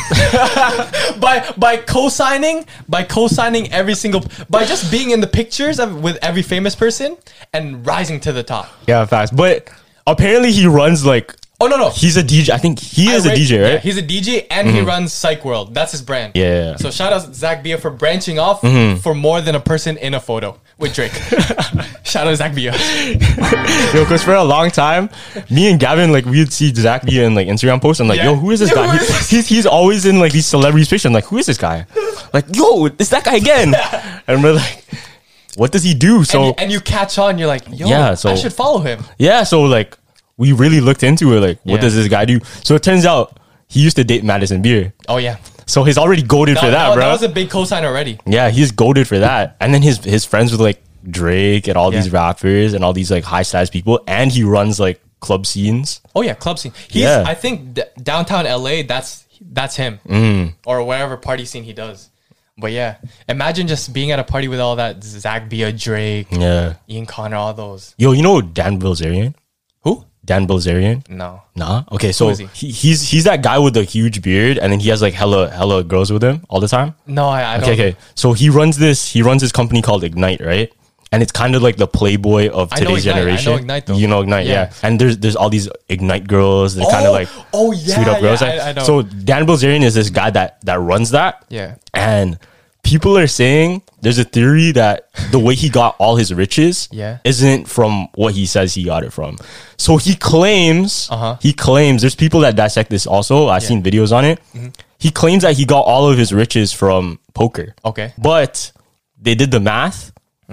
Speaker 3: by by co-signing, by co-signing every single, by just being in the pictures of, with every famous person and rising to the top.
Speaker 2: Yeah, facts. But apparently he runs like
Speaker 3: Oh no no,
Speaker 2: he's a D J. I think he is
Speaker 3: I
Speaker 2: a
Speaker 3: rate-
Speaker 2: D J, right? Mm-hmm.
Speaker 3: Yeah, he's a D J and he runs Psych World. That's his brand.
Speaker 2: Yeah.
Speaker 3: So shout out Zach Bia for branching off
Speaker 2: Mm-hmm.
Speaker 3: for more than a person in a photo with Drake. Shout out Zach Bia.
Speaker 2: Yo, because for a long time, me and Gavin, like, we'd see Zach Bia in, like, Instagram posts. I'm like,
Speaker 3: Yeah.
Speaker 2: yo, who is this
Speaker 3: Yo,
Speaker 2: guy?
Speaker 3: who is
Speaker 2: He-
Speaker 3: this?
Speaker 2: he's, he's always in, like, these celebrities' pictures. I'm like, who is this guy? Like, yo, it's that guy again. And we're like, what does he do? So
Speaker 3: and, you, and you catch on, you're like, yo,
Speaker 2: Yeah, so-
Speaker 3: I should follow him.
Speaker 2: yeah, so like we really looked into it. Like, what
Speaker 3: Yeah.
Speaker 2: does this guy do? So it turns out he used to date Madison Beer.
Speaker 3: Oh yeah,
Speaker 2: So he's already goaded for that,
Speaker 3: that,
Speaker 2: bro.
Speaker 3: that was a big cosign already.
Speaker 2: Yeah, he's goaded for that. And then his his friends with like Drake and all
Speaker 3: Yeah.
Speaker 2: these rappers and all these like high status people, and he runs like club scenes.
Speaker 3: Oh yeah, club scene. He's
Speaker 2: Yeah.
Speaker 3: I think d- downtown L A. That's that's him,
Speaker 2: Mm.
Speaker 3: or whatever party scene he does. But yeah, imagine just being at a party with all that Zach Bia, Drake,
Speaker 2: Yeah.
Speaker 3: Ian Connor, all those.
Speaker 2: Yo, you know Dan Bilzerian?
Speaker 3: Who?
Speaker 2: Dan Bilzerian?
Speaker 3: No.
Speaker 2: Nah. Okay, so
Speaker 3: is he?
Speaker 2: he? he's he's that guy with the huge beard, and then he has like hella hella girls with him all the time.
Speaker 3: No, I, I don't.
Speaker 2: Okay, okay. So he runs this he runs this company called Ignite, right? And it's kind of like the Playboy of
Speaker 3: I know
Speaker 2: today's
Speaker 3: Ignite. I know
Speaker 2: generation.
Speaker 3: Ignite, though.
Speaker 2: You know Ignite, yeah.
Speaker 3: Yeah.
Speaker 2: And there's there's all these Ignite girls. They're kind
Speaker 3: Oh,
Speaker 2: of like
Speaker 3: oh, yeah,
Speaker 2: sweet up girls.
Speaker 3: yeah,
Speaker 2: right?
Speaker 3: I- I know.
Speaker 2: So Dan Bilzerian is this guy that that runs that.
Speaker 3: Yeah.
Speaker 2: And people are saying there's a theory that the way he got all his riches
Speaker 3: Yeah.
Speaker 2: isn't from what he says he got it from. So he claims,
Speaker 3: Uh-huh.
Speaker 2: he claims, there's people that dissect this also. I've seen videos on it. He claims that he got all of his riches from poker.
Speaker 3: Okay.
Speaker 2: But they did the math.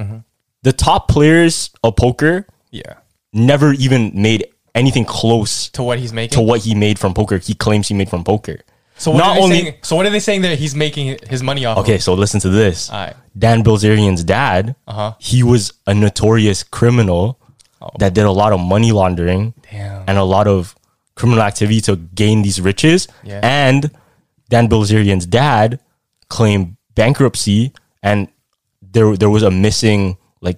Speaker 2: The top players of poker
Speaker 3: Yeah.
Speaker 2: never even made anything close
Speaker 3: To what he's making.
Speaker 2: to what he made from poker. He claims he made from poker.
Speaker 3: so what
Speaker 2: not
Speaker 3: are they
Speaker 2: only-
Speaker 3: saying? So what are they saying that he's making his money off?
Speaker 2: Okay,
Speaker 3: Of?
Speaker 2: so listen to this.
Speaker 3: Alright.
Speaker 2: Dan Bilzerian's dad,
Speaker 3: Uh-huh.
Speaker 2: he was a notorious criminal that did a lot of money laundering
Speaker 3: Damn.
Speaker 2: and a lot of criminal activity to gain these riches.
Speaker 3: Yeah.
Speaker 2: And Dan Bilzerian's dad claimed bankruptcy, and there there was a missing like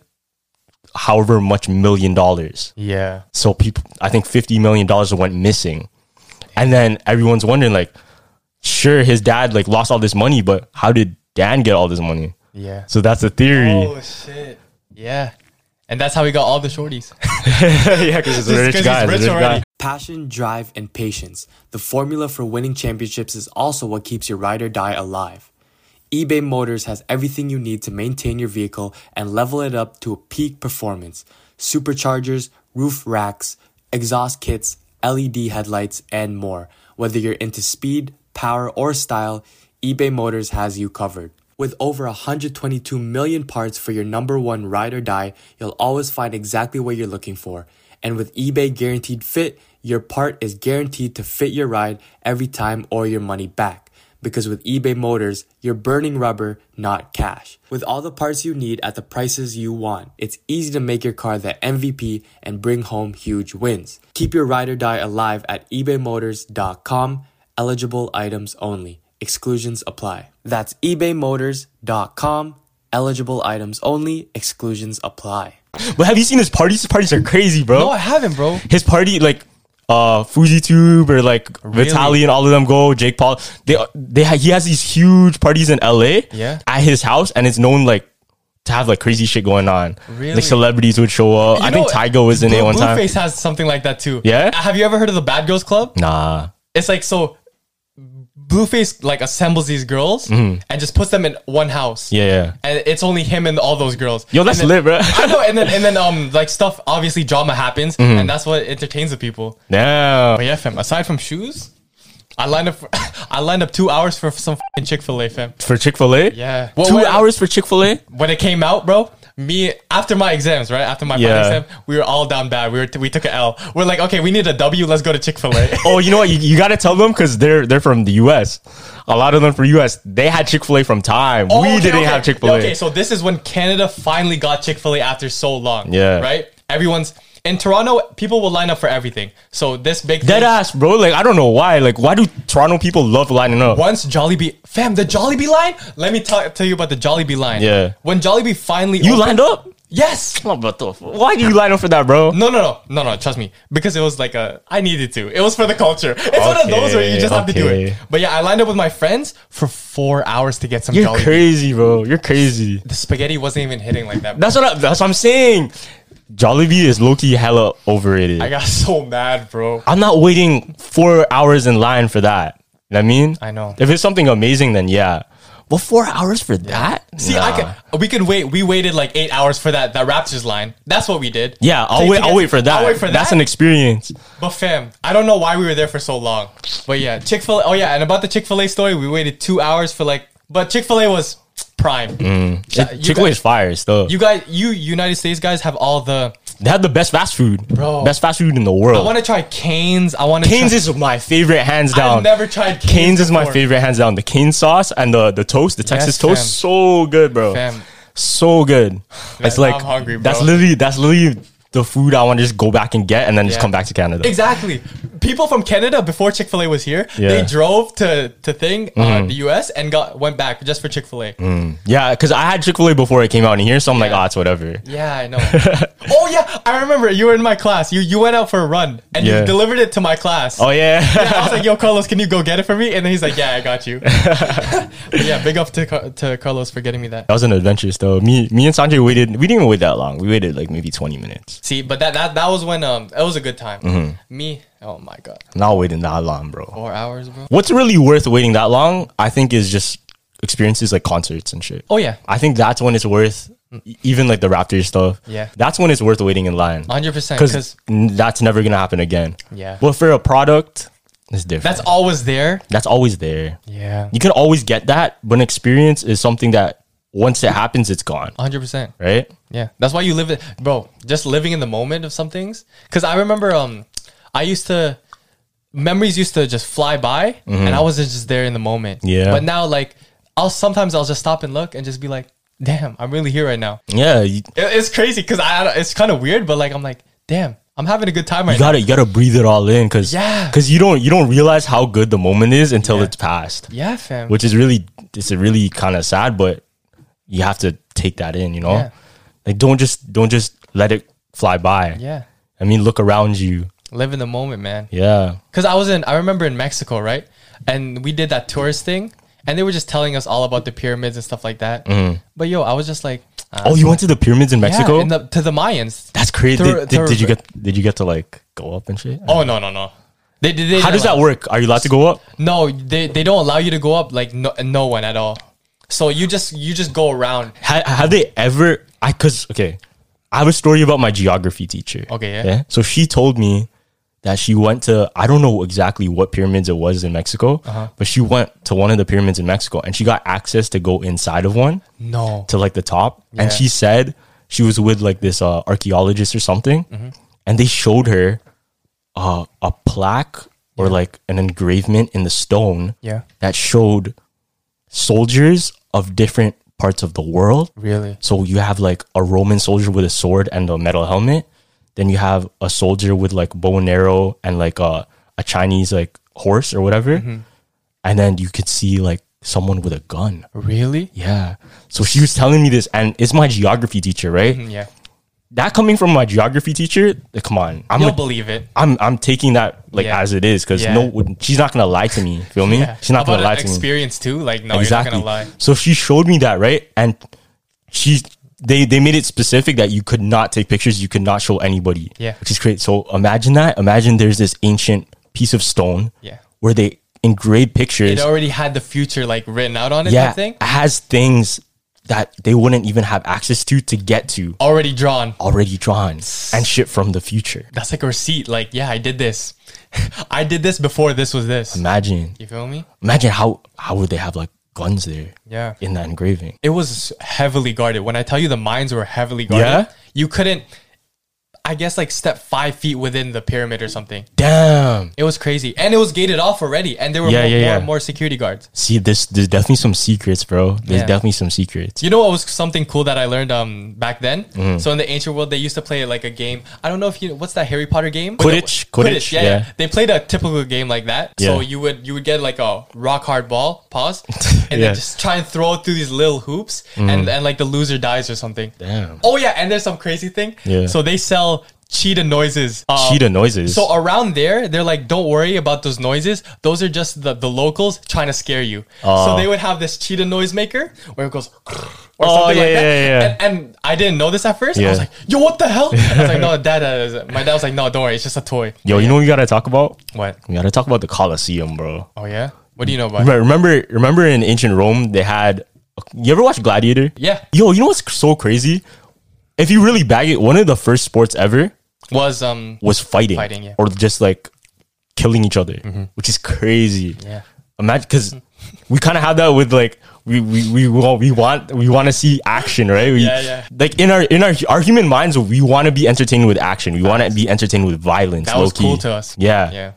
Speaker 2: however much million dollars.
Speaker 3: Yeah.
Speaker 2: So people, I think fifty million dollars went missing. And then everyone's wondering like, sure, his dad like lost all this money, but how did Dan get all this money?
Speaker 3: Yeah.
Speaker 2: So that's a theory.
Speaker 3: Oh shit. Yeah. And that's how he got all the shorties.
Speaker 2: Yeah, because it's a
Speaker 3: Just
Speaker 2: rich
Speaker 3: 'cause
Speaker 2: guy.
Speaker 3: he's
Speaker 2: it's a
Speaker 3: rich
Speaker 2: rich
Speaker 3: already.
Speaker 2: guy.
Speaker 1: Passion, drive, and patience. The formula for winning championships is also what keeps your ride or die alive. eBay Motors has everything you need to maintain your vehicle and level it up to a peak performance. Superchargers, roof racks, exhaust kits, L E D headlights, and more. Whether you're into speed, power, or style, eBay Motors has you covered. With over one hundred twenty-two million parts for your number one ride or die, you'll always find exactly what you're looking for. And with eBay Guaranteed Fit, your part is guaranteed to fit your ride every time or your money back. Because with eBay Motors, you're burning rubber, not cash. With all the parts you need at the prices you want, it's easy to make your car the M V P and bring home huge wins. Keep your ride or die alive at ebay motors dot com. Eligible items only. Exclusions apply. That's ebay motors dot com. Eligible items only. Exclusions apply.
Speaker 2: But have you seen his parties? His parties are crazy, bro.
Speaker 3: No, I haven't, bro.
Speaker 2: His party, like uh FujiTube or like Vitaly and all of them go, Jake Paul. They they ha- he has these huge parties in L A.
Speaker 3: Yeah.
Speaker 2: At his house, and it's known like to have like crazy shit going on.
Speaker 3: Really?
Speaker 2: Like celebrities would show up.
Speaker 3: You
Speaker 2: I
Speaker 3: know,
Speaker 2: think Tyga was in
Speaker 3: Blue,
Speaker 2: it one time.
Speaker 3: Blueface has something like that too.
Speaker 2: Yeah?
Speaker 3: Have you ever heard of the Bad Girls Club?
Speaker 2: Nah.
Speaker 3: It's like so. Blueface like assembles these girls and just puts them in one house.
Speaker 2: Mm-hmm. Yeah, yeah.
Speaker 3: And it's only him and all those girls.
Speaker 2: Yo, that's
Speaker 3: And then-
Speaker 2: lit, bro.
Speaker 3: I know, and then and then um like stuff obviously drama happens and that's what entertains the people.
Speaker 2: Yeah.
Speaker 3: But yeah, fam. Aside from shoes, I lined up. For, I lined up two hours for some fucking Chick-fil-A, fam.
Speaker 2: For Chick-fil-A?
Speaker 3: Yeah.
Speaker 2: Two
Speaker 3: Well,
Speaker 2: hours for Chick-fil-A?
Speaker 3: when it came out, bro. Me after my exams, right after my
Speaker 2: Yeah.
Speaker 3: final exam, we were all down bad. We were we took an L. We're like, okay, we need a W. Let's go to Chick-fil-A.
Speaker 2: Oh, you know what? You, you got to tell them because they're they're from the U S. A lot of them from U S. They had Chick-fil-A from time.
Speaker 3: Oh,
Speaker 2: we
Speaker 3: okay,
Speaker 2: didn't
Speaker 3: okay.
Speaker 2: have Chick-fil-A.
Speaker 3: Okay, so this is when Canada finally got Chick-fil-A after so long.
Speaker 2: Yeah.
Speaker 3: Right? Everyone's in Toronto, people will line up for everything. So this big
Speaker 2: Dead
Speaker 3: thing,
Speaker 2: ass, bro. Like, I don't know why. Like, why do Toronto people love lining up?
Speaker 3: once Jollibee, fam, the Jollibee line. Let me talk, tell you about the Jollibee line.
Speaker 2: Yeah.
Speaker 3: When Jollibee finally
Speaker 2: You
Speaker 3: opened-
Speaker 2: lined up?
Speaker 3: Yes.
Speaker 2: Oh, what the f- Why do you line up for that, bro?
Speaker 3: No, no, no, no, no. Trust me, because it was like a. I needed to. It was for the culture. It's one of those where you just have to do
Speaker 2: Okay,
Speaker 3: it.
Speaker 2: okay.
Speaker 3: But yeah, I lined up with my friends for four hours to get some
Speaker 2: You're
Speaker 3: Jollibee.
Speaker 2: crazy, bro. You're crazy.
Speaker 3: The spaghetti wasn't even hitting like that.
Speaker 2: That's what I, that's what I'm saying. Jollibee is low-key hella overrated.
Speaker 3: I got so mad, bro.
Speaker 2: I'm not waiting four hours in line for that. You know what I mean?
Speaker 3: I know.
Speaker 2: If it's something amazing, then yeah. But four hours for that?
Speaker 3: See,
Speaker 2: Nah.
Speaker 3: I could. We could wait. We waited like eight hours for that that Raptors line. That's what we did.
Speaker 2: Yeah, I'll
Speaker 3: To-
Speaker 2: wait.
Speaker 3: to
Speaker 2: I'll
Speaker 3: get-
Speaker 2: wait for that.
Speaker 3: I'll wait for
Speaker 2: That's
Speaker 3: that.
Speaker 2: an experience.
Speaker 3: But fam, I don't know why we were there for so long. But yeah, Chick-fil-A. Oh yeah, and about the Chick-fil-A story, we waited two hours for like. But Chick-fil-A was prime.
Speaker 2: Chick-
Speaker 3: You
Speaker 2: Chick-fil-A is
Speaker 3: guys-
Speaker 2: fire still.
Speaker 3: You guys, you United States guys have all the.
Speaker 2: They have the best fast food,
Speaker 3: Bro.
Speaker 2: Best fast food in the
Speaker 3: I
Speaker 2: world.
Speaker 3: want to try Cane's. I want to.
Speaker 2: Cane's
Speaker 3: try,
Speaker 2: is my favorite, hands down.
Speaker 3: I've never tried Cane's.
Speaker 2: Cane's is my
Speaker 3: before.
Speaker 2: favorite, hands down. The cane sauce and the the toast, the Texas
Speaker 3: fam.
Speaker 2: toast, so good, bro.
Speaker 3: Fam.
Speaker 2: So good. it's
Speaker 3: now
Speaker 2: like
Speaker 3: I'm hungry, bro.
Speaker 2: that's literally that's literally the food I want to just go back and get and then just
Speaker 3: Yeah.
Speaker 2: come back to Canada.
Speaker 3: Exactly. People from Canada before Chick-fil-A was here,
Speaker 2: Yeah.
Speaker 3: they drove to to thing uh, the U S and got went back just for Chick-fil-A.
Speaker 2: Yeah, because I had Chick-fil-A before it came out in here, so I'm like,
Speaker 3: Yeah.
Speaker 2: oh, it's whatever.
Speaker 3: Yeah, I know. Oh yeah, I remember you were in my class. You you went out for a run and
Speaker 2: Yeah.
Speaker 3: you delivered it to my class.
Speaker 2: Oh yeah.
Speaker 3: Yeah, I was like, "Yo, Carlos, can you go get it for me?" And then he's like, "Yeah, I got you." But yeah, big up to Car- to Carlos for getting me that.
Speaker 2: That was an adventure though. Me me and Sanjay waited, we didn't even wait that long. We waited like maybe twenty minutes.
Speaker 3: See, but that that that was when um it was a good time.
Speaker 2: Mm-hmm.
Speaker 3: Me, oh my god,
Speaker 2: Not waiting that long, bro.
Speaker 3: four hours, bro.
Speaker 2: What's really worth waiting that long, I think, is just experiences like concerts and shit.
Speaker 3: Oh yeah,
Speaker 2: I think that's when it's worth, e- even like the Raptors stuff.
Speaker 3: Yeah.
Speaker 2: That's when it's worth waiting in line.
Speaker 3: hundred percent.
Speaker 2: Because
Speaker 3: Because
Speaker 2: that's never going to happen again.
Speaker 3: Yeah.
Speaker 2: But for a product, it's different.
Speaker 3: that's always there.
Speaker 2: That's always there.
Speaker 3: Yeah,
Speaker 2: You can always get that, but an experience is something that once it happens, it's gone.
Speaker 3: hundred percent.
Speaker 2: Right?
Speaker 3: Yeah, that's why you live it, bro. Just living in the moment of some things. Because I remember, um, I used to memories used to just fly by, and I wasn't just there in the moment.
Speaker 2: Mm-hmm. Yeah.
Speaker 3: But now, like, I'll sometimes I'll just stop and look and just be like, "Damn, I'm really here right now."
Speaker 2: Yeah. You,
Speaker 3: It- it's crazy because I it's kind of weird, but like I'm like, "Damn, I'm having a good time right
Speaker 2: you gotta you gotta breathe it all in because
Speaker 3: Yeah.
Speaker 2: because you don't you don't realize how good the moment is until
Speaker 3: Yeah.
Speaker 2: it's past.
Speaker 3: now." Yeah, fam.
Speaker 2: Which is really it's really kind of sad, but you have to take that in, you know?
Speaker 3: Yeah.
Speaker 2: Like don't just don't just let it fly by.
Speaker 3: Yeah,
Speaker 2: I mean, look around you.
Speaker 3: live in the moment, man.
Speaker 2: Yeah.
Speaker 3: Because I was in, I remember in Mexico, right? And we did that tourist thing, and they were just telling us all about the pyramids and stuff like that. But yo, I was just like, ah,
Speaker 2: Oh, you went to the pyramids in Mexico?
Speaker 3: Yeah, in the, to the Mayans.
Speaker 2: That's crazy.
Speaker 3: To-
Speaker 2: Did, did,
Speaker 3: to-
Speaker 2: did you get did you get to like go up and shit?
Speaker 3: Oh no, no, no. They, they, they
Speaker 2: How does that work? Are you allowed to go up?
Speaker 3: No, they, they don't allow you to go up like no, no one at all. So you just you just go around.
Speaker 2: Ha, have they ever? I cause okay, I have a story about my geography teacher.
Speaker 3: Okay, yeah.
Speaker 2: So she told me that she went to I don't know exactly what pyramids it was in Mexico,
Speaker 3: Uh-huh.
Speaker 2: but she went to one of the pyramids in Mexico and she got access to go inside of one
Speaker 3: No.
Speaker 2: to like the top.
Speaker 3: Yeah.
Speaker 2: And she said she was with like this uh, archaeologist or something,
Speaker 3: Mm-hmm.
Speaker 2: and they showed her uh, a plaque or like an engravement in the stone
Speaker 3: Yeah.
Speaker 2: that showed soldiers of different parts of the world.
Speaker 3: Really?
Speaker 2: So you have like a Roman soldier with a sword and a metal helmet. Then you have a soldier with like bow and arrow and like a, a Chinese like horse or whatever.
Speaker 3: Mm-hmm.
Speaker 2: And then you could see like someone with a gun.
Speaker 3: Really?
Speaker 2: Yeah. So she was telling me this, and it's my geography teacher, right?
Speaker 3: Mm, yeah.
Speaker 2: That coming from my geography teacher, like, come on. I'm
Speaker 3: You'll
Speaker 2: a-
Speaker 3: believe it.
Speaker 2: I'm I'm taking that like
Speaker 3: Yeah.
Speaker 2: as it is because
Speaker 3: Yeah.
Speaker 2: no, she's not gonna lie to me. Feel me?
Speaker 3: Yeah.
Speaker 2: She's not
Speaker 3: About
Speaker 2: gonna lie
Speaker 3: an
Speaker 2: to me.
Speaker 3: experience too. Like no,
Speaker 2: Exactly.
Speaker 3: you're not gonna lie.
Speaker 2: So she showed me that, right? And she they they made it specific that you could not take pictures, you could not show anybody.
Speaker 3: Yeah.
Speaker 2: Which is great. So imagine that. Imagine there's this ancient piece of stone
Speaker 3: Yeah.
Speaker 2: where they engraved pictures.
Speaker 3: It already had the future like written out on it.
Speaker 2: yeah.
Speaker 3: Type thing
Speaker 2: It has things that they wouldn't even have access to to get to
Speaker 3: already drawn.
Speaker 2: already drawn and shit from the future.
Speaker 3: That's like a receipt. Like yeah, I did this. I did this before this was this.
Speaker 2: Imagine.
Speaker 3: You feel me?
Speaker 2: Imagine how how would they have like guns there
Speaker 3: Yeah.
Speaker 2: in that engraving?
Speaker 3: It was heavily guarded. When I tell you the mines were heavily guarded,
Speaker 2: Yeah?
Speaker 3: you couldn't, I guess, like step five feet within the pyramid or something.
Speaker 2: Damn.
Speaker 3: It was crazy. And it was gated off already. And there were
Speaker 2: Yeah,
Speaker 3: more,
Speaker 2: yeah,
Speaker 3: more
Speaker 2: yeah.
Speaker 3: and more security guards.
Speaker 2: See, this there's definitely some secrets, bro. There's
Speaker 3: Yeah.
Speaker 2: definitely some secrets.
Speaker 3: You know what was something cool that I learned um back then?
Speaker 2: Mm-hmm.
Speaker 3: So in the ancient world, they used to play like a game. I don't know if you what's that Harry Potter game?
Speaker 2: Quidditch, Quidditch,
Speaker 3: yeah, yeah.
Speaker 2: yeah.
Speaker 3: They played a typical game like that. So
Speaker 2: Yeah.
Speaker 3: you would you would get like a rock hard ball, pause, and
Speaker 2: Yeah. Mm-hmm.
Speaker 3: then just try and throw it through these little hoops, and and like the loser dies or something.
Speaker 2: Damn.
Speaker 3: Oh yeah, and there's some crazy thing.
Speaker 2: Yeah.
Speaker 3: So they sell cheetah noises. Um,
Speaker 2: Cheetah noises.
Speaker 3: So around there, they're like, don't worry about those noises. Those are just the, the locals trying to scare you.
Speaker 2: Oh.
Speaker 3: So they would have this cheetah noise maker where it goes or
Speaker 2: Oh,
Speaker 3: something
Speaker 2: yeah,
Speaker 3: like that.
Speaker 2: yeah, yeah.
Speaker 3: And, and I didn't know this at first. I
Speaker 2: Yeah.
Speaker 3: was like, yo, what the hell? I was like, no, dad. Uh, my dad was like, no, don't worry, it's just a toy.
Speaker 2: Yo, you know what we gotta talk about?
Speaker 3: What?
Speaker 2: We gotta talk about the Colosseum, bro.
Speaker 3: Oh yeah. What do you know about it?
Speaker 2: Remember, remember, remember in ancient Rome, they had. You ever watch Gladiator?
Speaker 3: Yeah.
Speaker 2: Yo, you know what's so crazy? If you really bag it, one of the first sports ever
Speaker 3: Was um
Speaker 2: was fighting,
Speaker 3: Fighting, yeah.
Speaker 2: or just like killing each other, which is crazy.
Speaker 3: yeah.
Speaker 2: Imagine because we kind of have that with like we we we want we want we want to see action, right? We,
Speaker 3: Yeah, yeah.
Speaker 2: Like in our in our our human minds, we want to be entertained with action. We want to be entertained with violence.
Speaker 3: That was
Speaker 2: low-key.
Speaker 3: cool to us.
Speaker 2: Yeah.
Speaker 3: Yeah.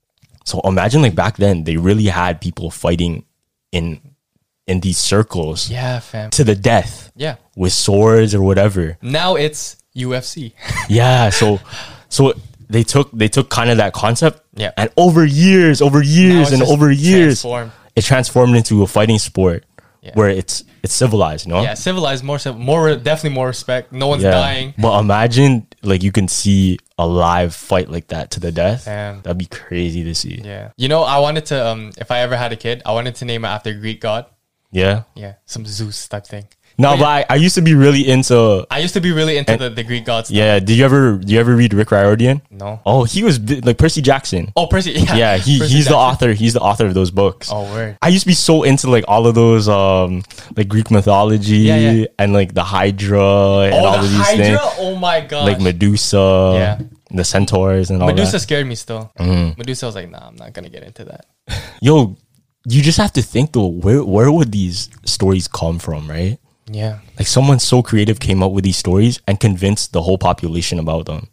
Speaker 2: So imagine like back then, they really had people fighting in in these circles
Speaker 3: Yeah, fam.
Speaker 2: to the death
Speaker 3: Yeah.
Speaker 2: with swords or whatever.
Speaker 3: Now it's U F C.
Speaker 2: Yeah. So so they took they took kind of that concept.
Speaker 3: Yeah.
Speaker 2: And over years, over
Speaker 3: Now
Speaker 2: years,
Speaker 3: it's
Speaker 2: and
Speaker 3: just
Speaker 2: over years,
Speaker 3: transformed.
Speaker 2: it transformed into a fighting sport
Speaker 3: Yeah.
Speaker 2: where it's it's civilized, you know?
Speaker 3: Yeah, civilized, more, civ- more, definitely more respect. No one's dying.
Speaker 2: But imagine like you can see a live fight like that to the death.
Speaker 3: Damn.
Speaker 2: That'd be crazy to see.
Speaker 3: Yeah. You know, I wanted to, um, if I ever had a kid, I wanted to name it after a Greek god.
Speaker 2: Yeah.
Speaker 3: Yeah, some Zeus type thing.
Speaker 2: No,
Speaker 3: But
Speaker 2: but I, I used to be really into.
Speaker 3: I used to be really into the, the Greek gods.
Speaker 2: Yeah. Did you ever did you ever read Rick Riordan?
Speaker 3: No.
Speaker 2: Oh, he was bi- like Percy Jackson.
Speaker 3: Oh, Percy. Yeah,
Speaker 2: Yeah, he
Speaker 3: Percy
Speaker 2: he's the
Speaker 3: Jackson.
Speaker 2: author. He's the author of those books.
Speaker 3: Oh, word.
Speaker 2: I used to be so into like all of those um like Greek mythology
Speaker 3: Yeah, yeah.
Speaker 2: and like the Hydra and
Speaker 3: Oh,
Speaker 2: all
Speaker 3: the
Speaker 2: of these
Speaker 3: Hydra.
Speaker 2: things.
Speaker 3: Oh my god.
Speaker 2: Like Medusa,
Speaker 3: Yeah.
Speaker 2: the centaurs and all
Speaker 3: Medusa
Speaker 2: that.
Speaker 3: scared me still.
Speaker 2: Mm.
Speaker 3: Medusa was like, nah, I'm not gonna get into that.
Speaker 2: Yo, you just have to think though, where where would these stories come from, right?
Speaker 3: Yeah.
Speaker 2: Like someone so creative came up with these stories and convinced the whole population about them.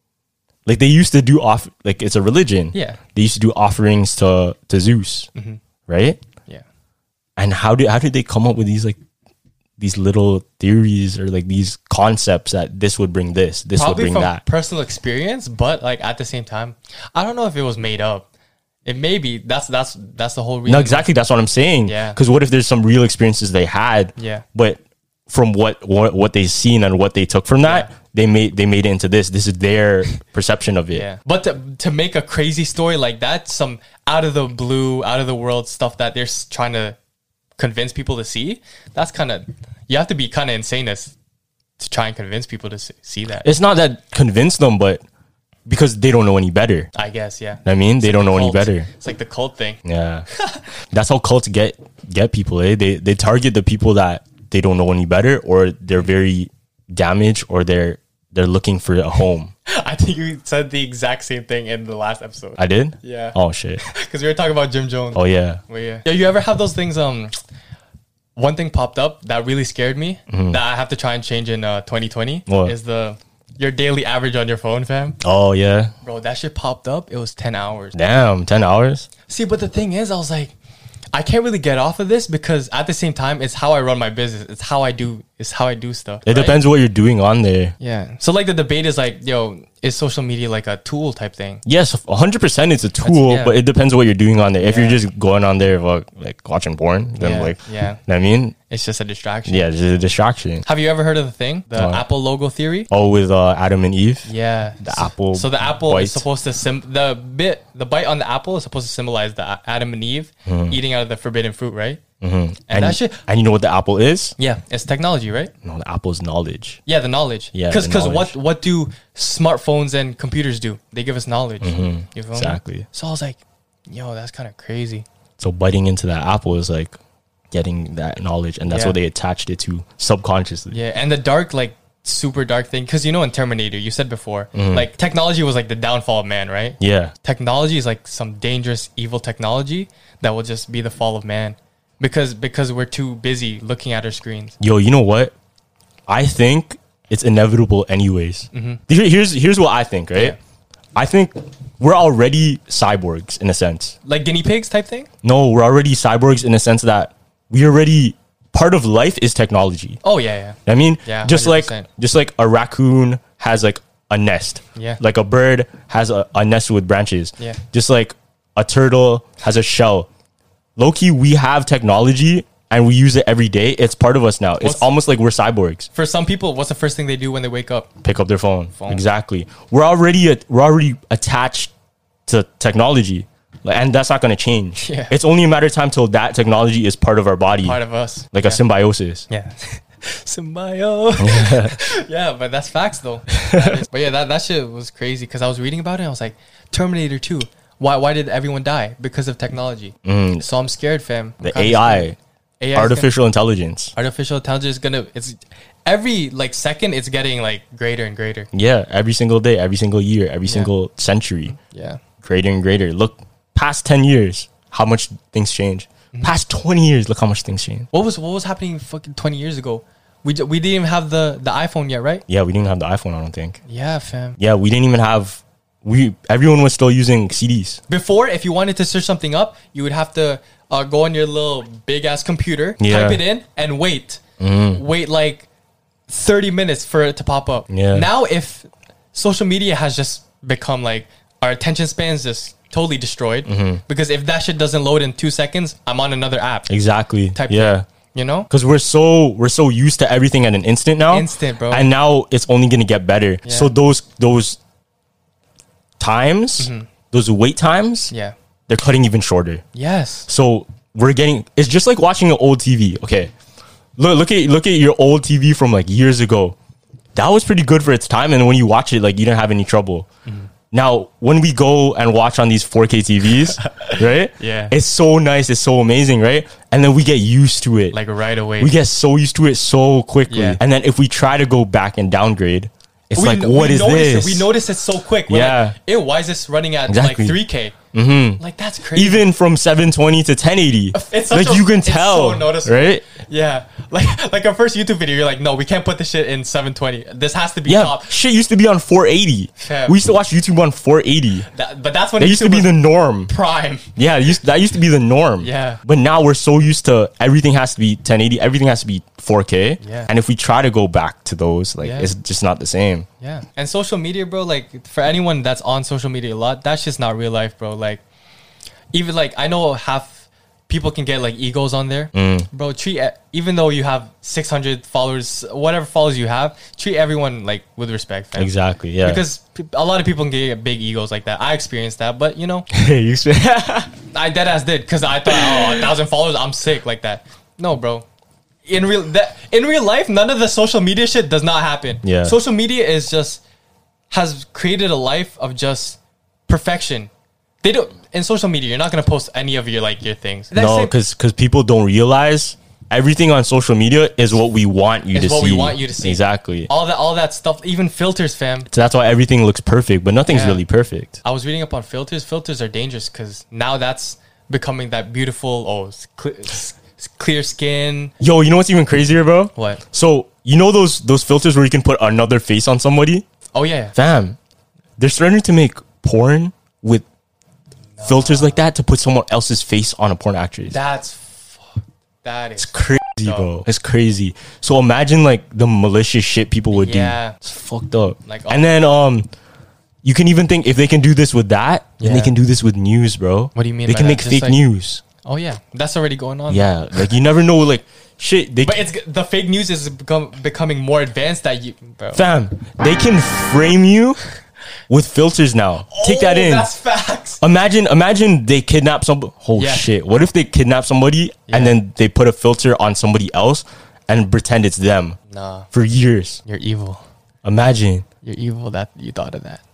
Speaker 2: Like they used to do off like it's a religion.
Speaker 3: Yeah.
Speaker 2: They used to do offerings to to Zeus, right?
Speaker 3: Yeah.
Speaker 2: And how did how did they come up with these like these little theories or like these concepts that this would bring this, this
Speaker 3: Probably
Speaker 2: would bring
Speaker 3: from
Speaker 2: that?
Speaker 3: personal experience, but like at the same time, I don't know if it was made up. It may be. That's that's that's the whole reason.
Speaker 2: No, exactly. That's what I'm saying.
Speaker 3: Yeah.
Speaker 2: Because what if there's some real experiences they had?
Speaker 3: Yeah.
Speaker 2: But from what what, what they've seen and what they took from that,
Speaker 3: Yeah.
Speaker 2: they made they made it into this. This is their perception of it.
Speaker 3: Yeah. But to, to make a crazy story like that, some out of the blue, out of the world stuff that they're s- trying to convince people to see, that's kind of, you have to be kind of insane as, to try and convince people to see, see that.
Speaker 2: It's not that convince them, but because they don't know any better.
Speaker 3: I guess, yeah.
Speaker 2: I mean, they don't know any
Speaker 3: Cult.
Speaker 2: better.
Speaker 3: It's like the cult thing.
Speaker 2: Yeah. That's how cults get get people, eh? They they target the people that they don't know any better, or they're very damaged, or they're they're looking for a home.
Speaker 3: I think you said the exact same thing in the last episode.
Speaker 2: I did?
Speaker 3: Yeah.
Speaker 2: Oh shit.
Speaker 3: Because we were talking about Jim Jones.
Speaker 2: Oh yeah.
Speaker 3: Well, yeah. Yo, you ever have those things? Um, one thing popped up that really scared me that I have to try and change in uh, twenty twenty.
Speaker 2: Mm-hmm. What?
Speaker 3: Is the your daily average on your phone, fam?
Speaker 2: Oh yeah.
Speaker 3: Bro, that shit popped up. It was ten hours.
Speaker 2: Damn, ten hours?
Speaker 3: See, but the thing is, I was like, I can't really get off of this because at the same time, it's how I run my business. It's how I do. It's how I do stuff.
Speaker 2: It
Speaker 3: right?
Speaker 2: depends what you're doing on there.
Speaker 3: Yeah. So like the debate is like, yo, is social media like a tool type thing?
Speaker 2: Yes, one hundred percent it's a tool,
Speaker 3: yeah.
Speaker 2: but it depends what you're doing on there. If
Speaker 3: Yeah.
Speaker 2: you're just going on there like, like watching porn, then
Speaker 3: Yeah,
Speaker 2: like,
Speaker 3: yeah.
Speaker 2: know what I mean?
Speaker 3: It's just a distraction.
Speaker 2: Yeah, it's a distraction.
Speaker 3: Have you ever heard of the thing, the
Speaker 2: What?
Speaker 3: Apple logo theory?
Speaker 2: Oh, with uh, Adam and Eve?
Speaker 3: Yeah,
Speaker 2: The apple
Speaker 3: So the apple
Speaker 2: bite.
Speaker 3: is supposed to sim the bit the bite on the apple is supposed to symbolize the A- Adam and Eve eating out of the forbidden fruit, right? Mm-hmm. And,
Speaker 2: And,
Speaker 3: that shit,
Speaker 2: and you know what the apple is?
Speaker 3: yeah, it's technology, right?
Speaker 2: No, the apple is knowledge.
Speaker 3: Yeah, the knowledge.
Speaker 2: Yeah,
Speaker 3: because
Speaker 2: the
Speaker 3: because
Speaker 2: knowledge.
Speaker 3: what what do smartphones and computers do? They give us knowledge. You feel me?
Speaker 2: Exactly.
Speaker 3: So I was like, yo, that's kind of crazy.
Speaker 2: So biting into that apple is like getting that knowledge, and that's
Speaker 3: Yeah.
Speaker 2: what they attached it to subconsciously.
Speaker 3: Yeah, and the dark like super dark thing because you know in Terminator you said before
Speaker 2: Mm-hmm.
Speaker 3: like technology was like the downfall of man, right?
Speaker 2: Yeah.
Speaker 3: Technology is like some dangerous evil technology that will just be the fall of man because because we're too busy looking at our screens.
Speaker 2: Yo, you know what? I think it's inevitable anyways. Here- Here's here's what I think, right?
Speaker 3: Yeah.
Speaker 2: I think we're already cyborgs in a sense.
Speaker 3: Like guinea pigs type thing.
Speaker 2: No, we're already cyborgs in a sense that we already part of life is technology.
Speaker 3: Oh yeah, yeah.
Speaker 2: I mean,
Speaker 3: Yeah,
Speaker 2: just
Speaker 3: one hundred percent.
Speaker 2: like just like a raccoon has like a nest.
Speaker 3: Yeah.
Speaker 2: Like a bird has a, a nest with branches.
Speaker 3: Yeah.
Speaker 2: Just like a turtle has a shell. Low-key, we have technology and we use it every day. It's part of us now. It's
Speaker 3: What's-
Speaker 2: almost like we're cyborgs.
Speaker 3: For some people, what's the first thing they do when they wake up?
Speaker 2: Pick up their phone.
Speaker 3: Phone.
Speaker 2: Exactly. We're already a, we're already attached to technology. Like, and that's not going to change.
Speaker 3: Yeah.
Speaker 2: It's only a matter of time till that technology is part of our body.
Speaker 3: Part of us.
Speaker 2: like
Speaker 3: yeah.
Speaker 2: a symbiosis.
Speaker 3: Yeah. Symbio. Yeah. yeah, but that's facts though. That is- but yeah, that, that shit was crazy because I was reading about it. And I was like, Terminator two. Why why did everyone die? Because of technology. So I'm scared, fam. I'm
Speaker 2: The
Speaker 3: kinda
Speaker 2: A I,
Speaker 3: scared. A I is gonna-
Speaker 2: artificial intelligence.
Speaker 3: artificial intelligence is gonna it's every like second it's getting like greater and greater.
Speaker 2: Yeah, every single day, every single year, every single century,
Speaker 3: Yeah.
Speaker 2: greater and greater. Look, past ten years, how much things change. Past twenty years, look how much things changed.
Speaker 3: What was what was happening fucking twenty years ago? We d- we didn't even have the the iPhone yet, right?
Speaker 2: Yeah, we didn't have the iPhone, I don't think.
Speaker 3: Yeah, fam.
Speaker 2: Yeah, we didn't even have, we everyone was still using C Ds.
Speaker 3: Before, if you wanted to search something up, you would have to uh, go on your little big ass computer,
Speaker 2: Yeah.
Speaker 3: type it in, and wait. Wait like thirty minutes for it to pop up.
Speaker 2: Yeah.
Speaker 3: Now, if social media has just become like our attention spans just totally destroyed, because if that shit doesn't load in two seconds, I'm on another app.
Speaker 2: Exactly.
Speaker 3: Type
Speaker 2: yeah.
Speaker 3: thing. You know?
Speaker 2: Because we're so we're so used to everything at an instant now.
Speaker 3: Instant, bro.
Speaker 2: And now it's only gonna get better.
Speaker 3: Yeah.
Speaker 2: So those those times, those wait times,
Speaker 3: Yeah.
Speaker 2: they're cutting even shorter.
Speaker 3: Yes.
Speaker 2: So we're getting, it's just like watching an old T V. Okay. Look look at look at your old T V from like years ago. That was pretty good for its time, and when you watch it, like you didn't have any trouble. Now, when we go and watch on these four K T Vs, right?
Speaker 3: Yeah.
Speaker 2: It's so nice, it's so amazing, right? And then we get used to it.
Speaker 3: Like right away.
Speaker 2: We get so used to it so quickly.
Speaker 3: Yeah.
Speaker 2: And then if we try to go back and downgrade, it's
Speaker 3: we,
Speaker 2: like,
Speaker 3: we
Speaker 2: what is
Speaker 3: notice
Speaker 2: this?
Speaker 3: It, we notice it so quick. We're
Speaker 2: Yeah.
Speaker 3: like, ew, why is this running at
Speaker 2: Exactly.
Speaker 3: like three K? Mm-hmm. Like, that's crazy.
Speaker 2: Even from seven twenty to ten eighty.
Speaker 3: It's such
Speaker 2: Like
Speaker 3: a-
Speaker 2: you can
Speaker 3: it's
Speaker 2: tell,
Speaker 3: so noticeable.
Speaker 2: right?
Speaker 3: Yeah. Like like our first YouTube video, you're like, no, we can't put this shit in seven twenty. This has to be
Speaker 2: Yeah,
Speaker 3: top.
Speaker 2: shit used to be on four eighty.
Speaker 3: Fam.
Speaker 2: We used to watch YouTube on four eighty.
Speaker 3: That, but that's when
Speaker 2: That used to
Speaker 3: YouTube
Speaker 2: be
Speaker 3: was
Speaker 2: the norm.
Speaker 3: prime.
Speaker 2: Yeah, it used, that used to be the norm.
Speaker 3: Yeah.
Speaker 2: But now we're so used to everything has to be ten eighty, everything has to be four K.
Speaker 3: Yeah.
Speaker 2: And if we try to go back to those, like
Speaker 3: Yeah.
Speaker 2: it's just not the same.
Speaker 3: Yeah. And social media, bro, like for anyone that's on social media a lot, that's just not real life, bro. Like, even like, I know half people can get like egos on there.
Speaker 2: Mm.
Speaker 3: Bro, treat, e- even though you have six hundred followers, whatever followers you have, treat everyone like with respect, fam.
Speaker 2: Exactly. Yeah.
Speaker 3: Because pe- a lot of people can get big egos like that. I experienced that, but you know,
Speaker 2: you sp-
Speaker 3: I deadass did because I thought, oh, a thousand followers, I'm sick like that. No, bro. In real that in real life, none of the social media shit does not happen.
Speaker 2: Yeah.
Speaker 3: Social media is just has created a life of just perfection. They don't in social media. You're not gonna post any of your like your things. That's
Speaker 2: no,
Speaker 3: it.
Speaker 2: because because people don't realize everything on social media is what we want you
Speaker 3: It's
Speaker 2: to
Speaker 3: what
Speaker 2: see.
Speaker 3: we want you to see.
Speaker 2: Exactly.
Speaker 3: all that all that stuff, even filters, fam.
Speaker 2: So that's why everything looks perfect, but nothing's
Speaker 3: Yeah.
Speaker 2: really perfect.
Speaker 3: I was reading up on filters. Filters are dangerous because now that's becoming that beautiful. Oh, it's clear, it's clear skin.
Speaker 2: Yo, you know what's even crazier, bro?
Speaker 3: What?
Speaker 2: So you know those those filters where you can put another face on somebody?
Speaker 3: Oh yeah.
Speaker 2: Fam, they're starting to make porn with filters like that to put someone else's face on a porn actress.
Speaker 3: That's fuck. That is
Speaker 2: crazy,
Speaker 3: up.
Speaker 2: bro. It's crazy. So imagine like the malicious shit people would
Speaker 3: Yeah.
Speaker 2: do. It's fucked up.
Speaker 3: Like,
Speaker 2: and then um, you can even think if they can do this with that, then they
Speaker 3: Yeah.
Speaker 2: can do this with news, bro.
Speaker 3: What do you mean
Speaker 2: They
Speaker 3: by
Speaker 2: can
Speaker 3: that?
Speaker 2: make
Speaker 3: Just
Speaker 2: fake
Speaker 3: like-
Speaker 2: news.
Speaker 3: Oh yeah, that's already going on.
Speaker 2: Yeah, like you never know. Like shit, they
Speaker 3: But it's the fake news is become becoming more advanced. That you, bro.
Speaker 2: fam, they can frame you with filters now. Take that
Speaker 3: Oh,
Speaker 2: in.
Speaker 3: That's facts.
Speaker 2: Imagine, imagine they kidnap somebody. Oh
Speaker 3: Yeah.
Speaker 2: shit! What if they kidnap somebody and
Speaker 3: Yeah.
Speaker 2: then they put a filter on somebody else and pretend it's them
Speaker 3: Nah,
Speaker 2: for years?
Speaker 3: you're evil.
Speaker 2: Imagine.
Speaker 3: You're evil that you thought of that.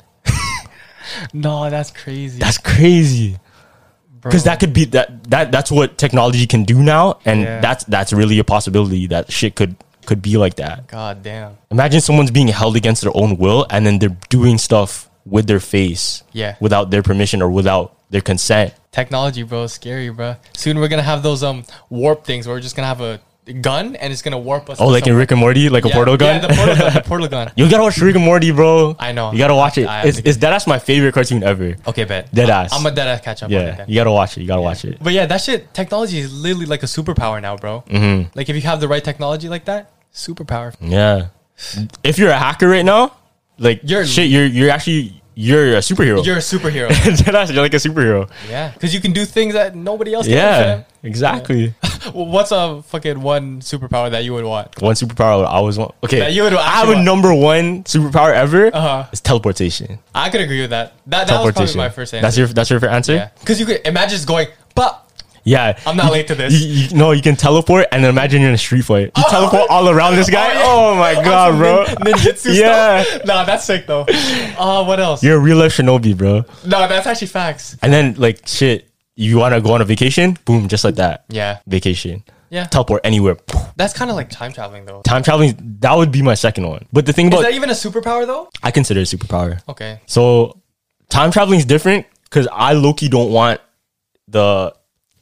Speaker 3: No, that's crazy.
Speaker 2: That's crazy. Because that could be that that that's what technology can do now, and
Speaker 3: Yeah.
Speaker 2: that's that's really a possibility that shit could could be like that.
Speaker 3: God damn.
Speaker 2: Imagine someone's being held against their own will, and then they're doing stuff with their face,
Speaker 3: Yeah.
Speaker 2: without their permission or without their consent.
Speaker 3: Technology, bro, is scary, bro. Soon we're gonna have those um warp things where we're just gonna have a gun and it's gonna warp us.
Speaker 2: Oh,
Speaker 3: to
Speaker 2: like in
Speaker 3: somewhere.
Speaker 2: Rick and Morty, like a
Speaker 3: Yeah,
Speaker 2: portal gun.
Speaker 3: Yeah, the portal gun. The portal gun.
Speaker 2: You gotta watch Rick and Morty, bro.
Speaker 3: I know.
Speaker 2: You gotta watch it.
Speaker 3: I have
Speaker 2: It's,
Speaker 3: to get-
Speaker 2: it's that's my favorite cartoon ever.
Speaker 3: Okay, bet.
Speaker 2: Deadass.
Speaker 3: I'm a deadass catch up on it
Speaker 2: Yeah,
Speaker 3: then.
Speaker 2: you gotta watch it. You gotta watch it.
Speaker 3: But yeah, that shit, technology is literally like a superpower now, bro.
Speaker 2: Mm-hmm.
Speaker 3: Like if you have the right technology like that, superpower.
Speaker 2: Yeah. If you're a hacker right now, like
Speaker 3: You're-
Speaker 2: you're shit, you're you're actually you're a superhero.
Speaker 3: You're a superhero.
Speaker 2: Deadass, you're like a superhero.
Speaker 3: Yeah, because you can do things that nobody else can.
Speaker 2: Yeah,
Speaker 3: fam.
Speaker 2: exactly.
Speaker 3: Well, what's a fucking one superpower that you would want?
Speaker 2: One superpower I always want. Okay,
Speaker 3: That you would
Speaker 2: I have
Speaker 3: actually
Speaker 2: a
Speaker 3: want.
Speaker 2: number one superpower ever.
Speaker 3: Uh-huh.
Speaker 2: It's teleportation.
Speaker 3: I could agree with that. That, that was probably my first answer.
Speaker 2: That's your that's your answer.
Speaker 3: Yeah, because you could imagine just going, but
Speaker 2: Yeah.
Speaker 3: I'm not
Speaker 2: You-
Speaker 3: late to this.
Speaker 2: You, you, no, you can teleport and then imagine you're in a street fight. You teleport all around this guy.
Speaker 3: yeah.
Speaker 2: Oh, my god,
Speaker 3: Some
Speaker 2: bro.
Speaker 3: nin- ninjutsu
Speaker 2: Yeah.
Speaker 3: stuff. Nah, that's sick though. Uh, what else?
Speaker 2: You're a real life shinobi, bro.
Speaker 3: No, that's actually facts.
Speaker 2: And then like shit, you want to go on a vacation? Boom, just like that.
Speaker 3: Yeah,
Speaker 2: Vacation.
Speaker 3: yeah.
Speaker 2: Teleport anywhere.
Speaker 3: That's kind of like time traveling though.
Speaker 2: Time traveling, that would be my second one. But the thing
Speaker 3: Is
Speaker 2: about
Speaker 3: that even a superpower though?
Speaker 2: I consider it a superpower.
Speaker 3: Okay.
Speaker 2: So time traveling is different because I low-key don't want the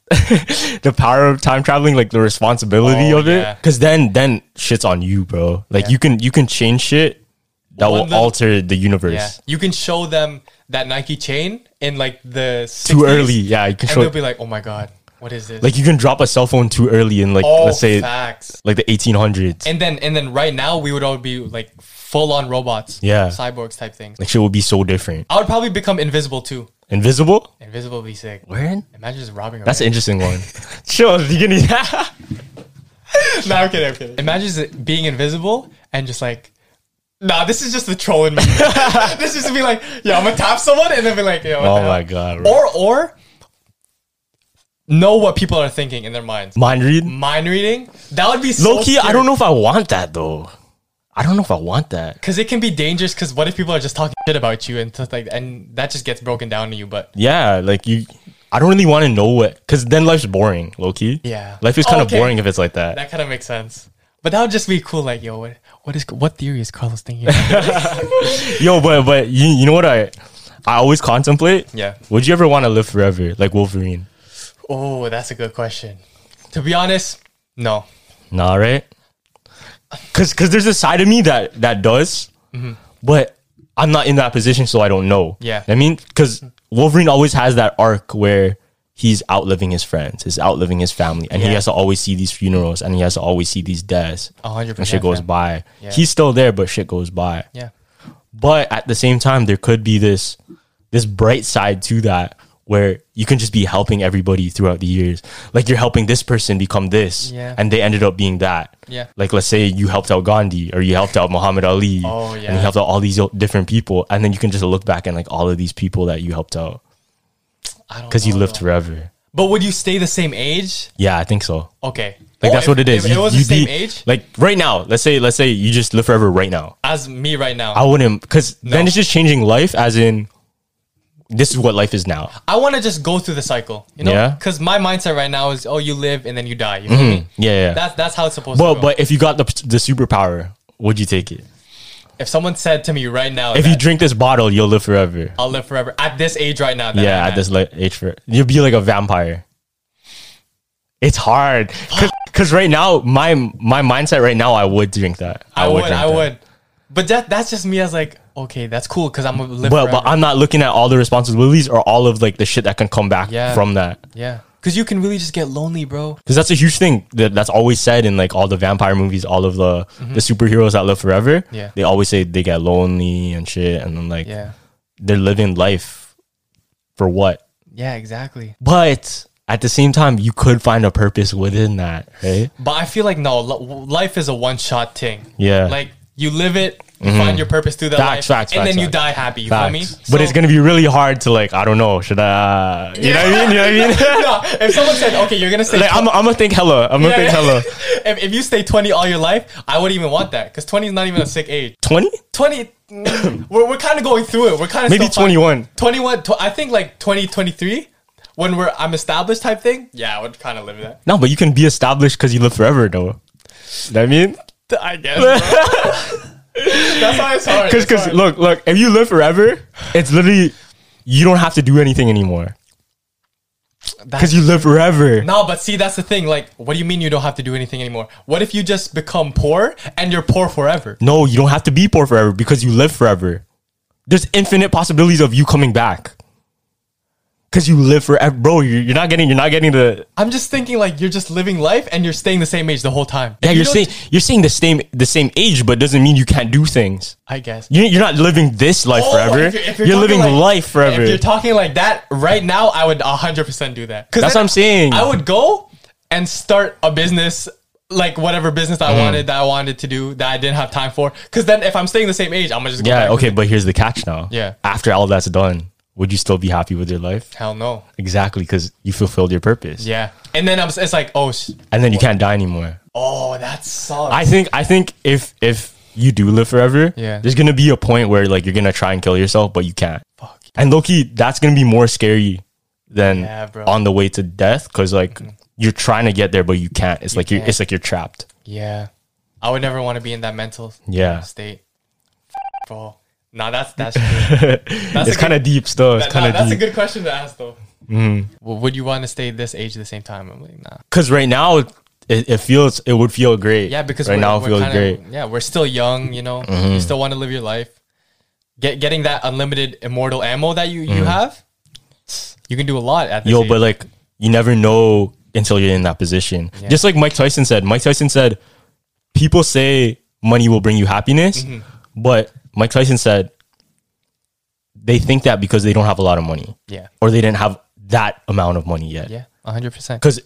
Speaker 2: the power of time traveling, like the responsibility
Speaker 3: Oh,
Speaker 2: of it,
Speaker 3: yeah.
Speaker 2: because then then shit's on you, bro. Like
Speaker 3: Yeah.
Speaker 2: you can you can change shit that
Speaker 3: One
Speaker 2: will
Speaker 3: of the-
Speaker 2: alter the universe.
Speaker 3: Yeah, you can show them that Nike chain in like the
Speaker 2: Too
Speaker 3: sixties,
Speaker 2: early, yeah. You can
Speaker 3: and
Speaker 2: show
Speaker 3: they'll be like, "Oh my god, what is this?"
Speaker 2: like you can drop a cell phone too early in like
Speaker 3: oh,
Speaker 2: let's say
Speaker 3: facts.
Speaker 2: like the eighteen hundreds.
Speaker 3: And then and then right now we would all be like full on robots,
Speaker 2: Yeah.
Speaker 3: cyborgs type things.
Speaker 2: Like shit would be so different.
Speaker 3: I would probably become invisible too.
Speaker 2: Invisible?
Speaker 3: Invisible would be sick.
Speaker 2: Where?
Speaker 3: Imagine just robbing. A
Speaker 2: That's an
Speaker 3: bank.
Speaker 2: interesting one. Sure, you can.
Speaker 3: No, I'm kidding. I'm kidding. Imagine just being invisible and just like, nah, this is just the troll in me. This is to be like, yeah, I'm gonna tap someone and then be like, yo, what
Speaker 2: Oh
Speaker 3: the
Speaker 2: my
Speaker 3: hell?
Speaker 2: god. Bro.
Speaker 3: Or or know what people are thinking in their minds.
Speaker 2: Mind read?
Speaker 3: Mind reading, that would be so
Speaker 2: Low key, I don't know if I want that though. I don't know if I want that.
Speaker 3: because it can be dangerous. Because what if people are just talking shit about you and stuff like, and that just gets broken down to you. But
Speaker 2: Yeah, like you. I don't really want to know what, because then life's boring, low key.
Speaker 3: yeah,
Speaker 2: Life is kind of
Speaker 3: Okay.
Speaker 2: boring if it's like that.
Speaker 3: That kind of makes sense. But that would just be cool. Like, yo, what what is what theory is Carlos thinking?
Speaker 2: Yo, but but you you know what I I always contemplate?
Speaker 3: Yeah.
Speaker 2: Would you ever want to live forever like Wolverine?
Speaker 3: Oh, that's a good question. To be honest, no.
Speaker 2: Nah, right? Cause cause there's a side of me that that does, but I'm not in that position, so I don't know.
Speaker 3: Mm-hmm. Yeah.
Speaker 2: I mean, cause Wolverine always has that arc where he's outliving his friends, he's outliving his family, and he
Speaker 3: Yeah.
Speaker 2: has to always see these funerals, and he has to always see these deaths.
Speaker 3: A hundred
Speaker 2: And shit
Speaker 3: percent.
Speaker 2: goes
Speaker 3: fam.
Speaker 2: by.
Speaker 3: Yeah.
Speaker 2: He's still there, but shit goes by.
Speaker 3: Yeah.
Speaker 2: But at the same time, there could be this this bright side to that where you can just be helping everybody throughout the years. Like you're helping this person become this,
Speaker 3: Yeah.
Speaker 2: and they ended up being that.
Speaker 3: Yeah.
Speaker 2: Like let's say you helped out Gandhi or you helped out Muhammad Ali,
Speaker 3: Oh,
Speaker 2: and
Speaker 3: yeah.
Speaker 2: you helped out all these o- different people, and then you can just look back and like all of these people that you helped out
Speaker 3: I don't
Speaker 2: because you
Speaker 3: know,
Speaker 2: lived
Speaker 3: though.
Speaker 2: forever.
Speaker 3: But would you stay the same age?
Speaker 2: Yeah, I think so.
Speaker 3: Okay.
Speaker 2: Like
Speaker 3: Oh,
Speaker 2: that's
Speaker 3: if-
Speaker 2: what it is.
Speaker 3: If it
Speaker 2: You-
Speaker 3: was
Speaker 2: you
Speaker 3: the same
Speaker 2: be-
Speaker 3: age
Speaker 2: Like right now, let's say let's say you just live forever right now.
Speaker 3: as me right now,
Speaker 2: I wouldn't, because then
Speaker 3: No.
Speaker 2: it's just changing life, as in this is what life is now.
Speaker 3: I want to just go through the cycle. You know,
Speaker 2: Yeah.
Speaker 3: because my mindset right now is, oh, you live and then you die. You feel me?
Speaker 2: Yeah, yeah.
Speaker 3: That's that's how it's supposed
Speaker 2: But
Speaker 3: to go.
Speaker 2: but if you got the the superpower, would you take it?
Speaker 3: if someone said to me right now,
Speaker 2: If
Speaker 3: that
Speaker 2: you drink this bottle, you'll live forever.
Speaker 3: I'll live forever at this age right now. that
Speaker 2: Yeah,
Speaker 3: I'm
Speaker 2: at this like age for you'll be like a vampire. It's hard because right now my my mindset right now I would drink that.
Speaker 3: I would,
Speaker 2: drink
Speaker 3: I
Speaker 2: that.
Speaker 3: would. But that that's just me as like, okay, that's cool because I'm gonna live
Speaker 2: But
Speaker 3: forever.
Speaker 2: but I'm not looking at all the responsibilities or all of like the shit that can come back
Speaker 3: Yeah.
Speaker 2: from that.
Speaker 3: yeah, because you can really just get lonely, bro.
Speaker 2: Because that's a huge thing that, that's always said in like all the vampire movies, all of the the superheroes that live forever.
Speaker 3: Mm-hmm. Yeah.
Speaker 2: They always say they get lonely and shit, and then like
Speaker 3: Yeah,
Speaker 2: they're living life for what?
Speaker 3: yeah, exactly.
Speaker 2: But at the same time, you could find a purpose within that, right?
Speaker 3: But I feel like no, lo- life is a one shot thing.
Speaker 2: Yeah.
Speaker 3: Like you live it, you find your purpose through that
Speaker 2: Facts,
Speaker 3: life,
Speaker 2: facts,
Speaker 3: and
Speaker 2: facts,
Speaker 3: then you
Speaker 2: facts.
Speaker 3: die happy. You feel me?
Speaker 2: Facts. But it's gonna be really hard to like, I don't know, should I? You know what I mean? You know what I mean?
Speaker 3: no, if someone said, okay, you're gonna stay,
Speaker 2: Like, I'm, I'm gonna think hella. I'm gonna
Speaker 3: Yeah,
Speaker 2: think
Speaker 3: yeah.
Speaker 2: hella.
Speaker 3: if, if you stay twenty all your life, I wouldn't even want that because twenty is not even a sick age.
Speaker 2: twenty?
Speaker 3: twenty, mm, we're, we're kind of going through it. We're kind of
Speaker 2: Maybe twenty-one.
Speaker 3: twenty-one, tw- I think like twenty, twenty-three, when we're I'm established type thing. Yeah, I would kind of live that.
Speaker 2: No, but you can be established because you live forever, though. You know what I mean?
Speaker 3: I guess. Bro. That's why it's hard.
Speaker 2: Because,
Speaker 3: It's
Speaker 2: because
Speaker 3: hard.
Speaker 2: look, look, if you live forever, it's literally you don't have to do anything anymore because you live forever.
Speaker 3: No, but see, that's the thing. Like, what do you mean you don't have to do anything anymore? What if you just become poor and you're poor forever?
Speaker 2: No, you don't have to be poor forever because you live forever. There's infinite possibilities of you coming back because you live forever, bro. You're, you're not getting, you're not getting the.
Speaker 3: I'm just thinking like you're just living life and you're staying the same age the whole time.
Speaker 2: Yeah,
Speaker 3: If you
Speaker 2: you're
Speaker 3: don't-
Speaker 2: saying you're saying the same the same age, but doesn't mean you can't do things.
Speaker 3: I guess.
Speaker 2: You- You're not living this life
Speaker 3: Oh,
Speaker 2: forever.
Speaker 3: if you're- if
Speaker 2: You're,
Speaker 3: you're
Speaker 2: living
Speaker 3: talking like-
Speaker 2: life forever.
Speaker 3: If you're talking like that right now, I would one hundred percent do that. 'Cause
Speaker 2: That's
Speaker 3: then
Speaker 2: what I'm saying.
Speaker 3: I would go and start a business, like whatever business
Speaker 2: Mm-hmm.
Speaker 3: I wanted that I wanted to do that I didn't have time for. Because then if I'm staying the same age, I'm gonna just go
Speaker 2: Yeah,
Speaker 3: back
Speaker 2: okay,
Speaker 3: to-
Speaker 2: but here's the catch now.
Speaker 3: Yeah.
Speaker 2: After all that's done, would you still be happy with your life?
Speaker 3: Hell no.
Speaker 2: Exactly, because you fulfilled your purpose.
Speaker 3: Yeah. And then I'm, it's like, oh, sh-
Speaker 2: And then you can't die anymore.
Speaker 3: oh, that sucks.
Speaker 2: I think I think if if you do live forever,
Speaker 3: Yeah.
Speaker 2: there's gonna be a point where like you're gonna try and kill yourself, but you can't.
Speaker 3: Fuck.
Speaker 2: And Loki, that's gonna be more scary than
Speaker 3: Yeah, bro.
Speaker 2: on the way to death, because like you're trying to get there, but you can't. It's like you're
Speaker 3: can't.
Speaker 2: it's like you're trapped.
Speaker 3: Yeah. I would never want to be in that mental
Speaker 2: Yeah.
Speaker 3: state. Bro. Nah, that's that's true. That's
Speaker 2: it's
Speaker 3: a
Speaker 2: kind of
Speaker 3: good-
Speaker 2: deep still. It's
Speaker 3: That-
Speaker 2: kind
Speaker 3: nah,
Speaker 2: of
Speaker 3: that's
Speaker 2: deep.
Speaker 3: a good question to ask though.
Speaker 2: Mm-hmm.
Speaker 3: Well, would you want to stay this age at the same time? I'm like, nah.
Speaker 2: Because right now it, it feels it would feel great.
Speaker 3: Yeah, because
Speaker 2: right
Speaker 3: we're,
Speaker 2: now it
Speaker 3: we're
Speaker 2: feels
Speaker 3: kinda,
Speaker 2: great.
Speaker 3: Yeah, we're still young. You know,
Speaker 2: Mhm.
Speaker 3: you still want to live your life. Get getting that unlimited immortal ammo that you you
Speaker 2: Mhm.
Speaker 3: have. You can do a lot at this
Speaker 2: Yo,
Speaker 3: age.
Speaker 2: but like you never know until you're in that position.
Speaker 3: Yeah.
Speaker 2: Just like Mike Tyson said. Mike Tyson said, people say money will bring you happiness,
Speaker 3: Mhm.
Speaker 2: but Mike Tyson said they think that because they don't have a lot of money
Speaker 3: yeah,
Speaker 2: or they didn't have that amount of money yet.
Speaker 3: yeah, a hundred percent.
Speaker 2: Because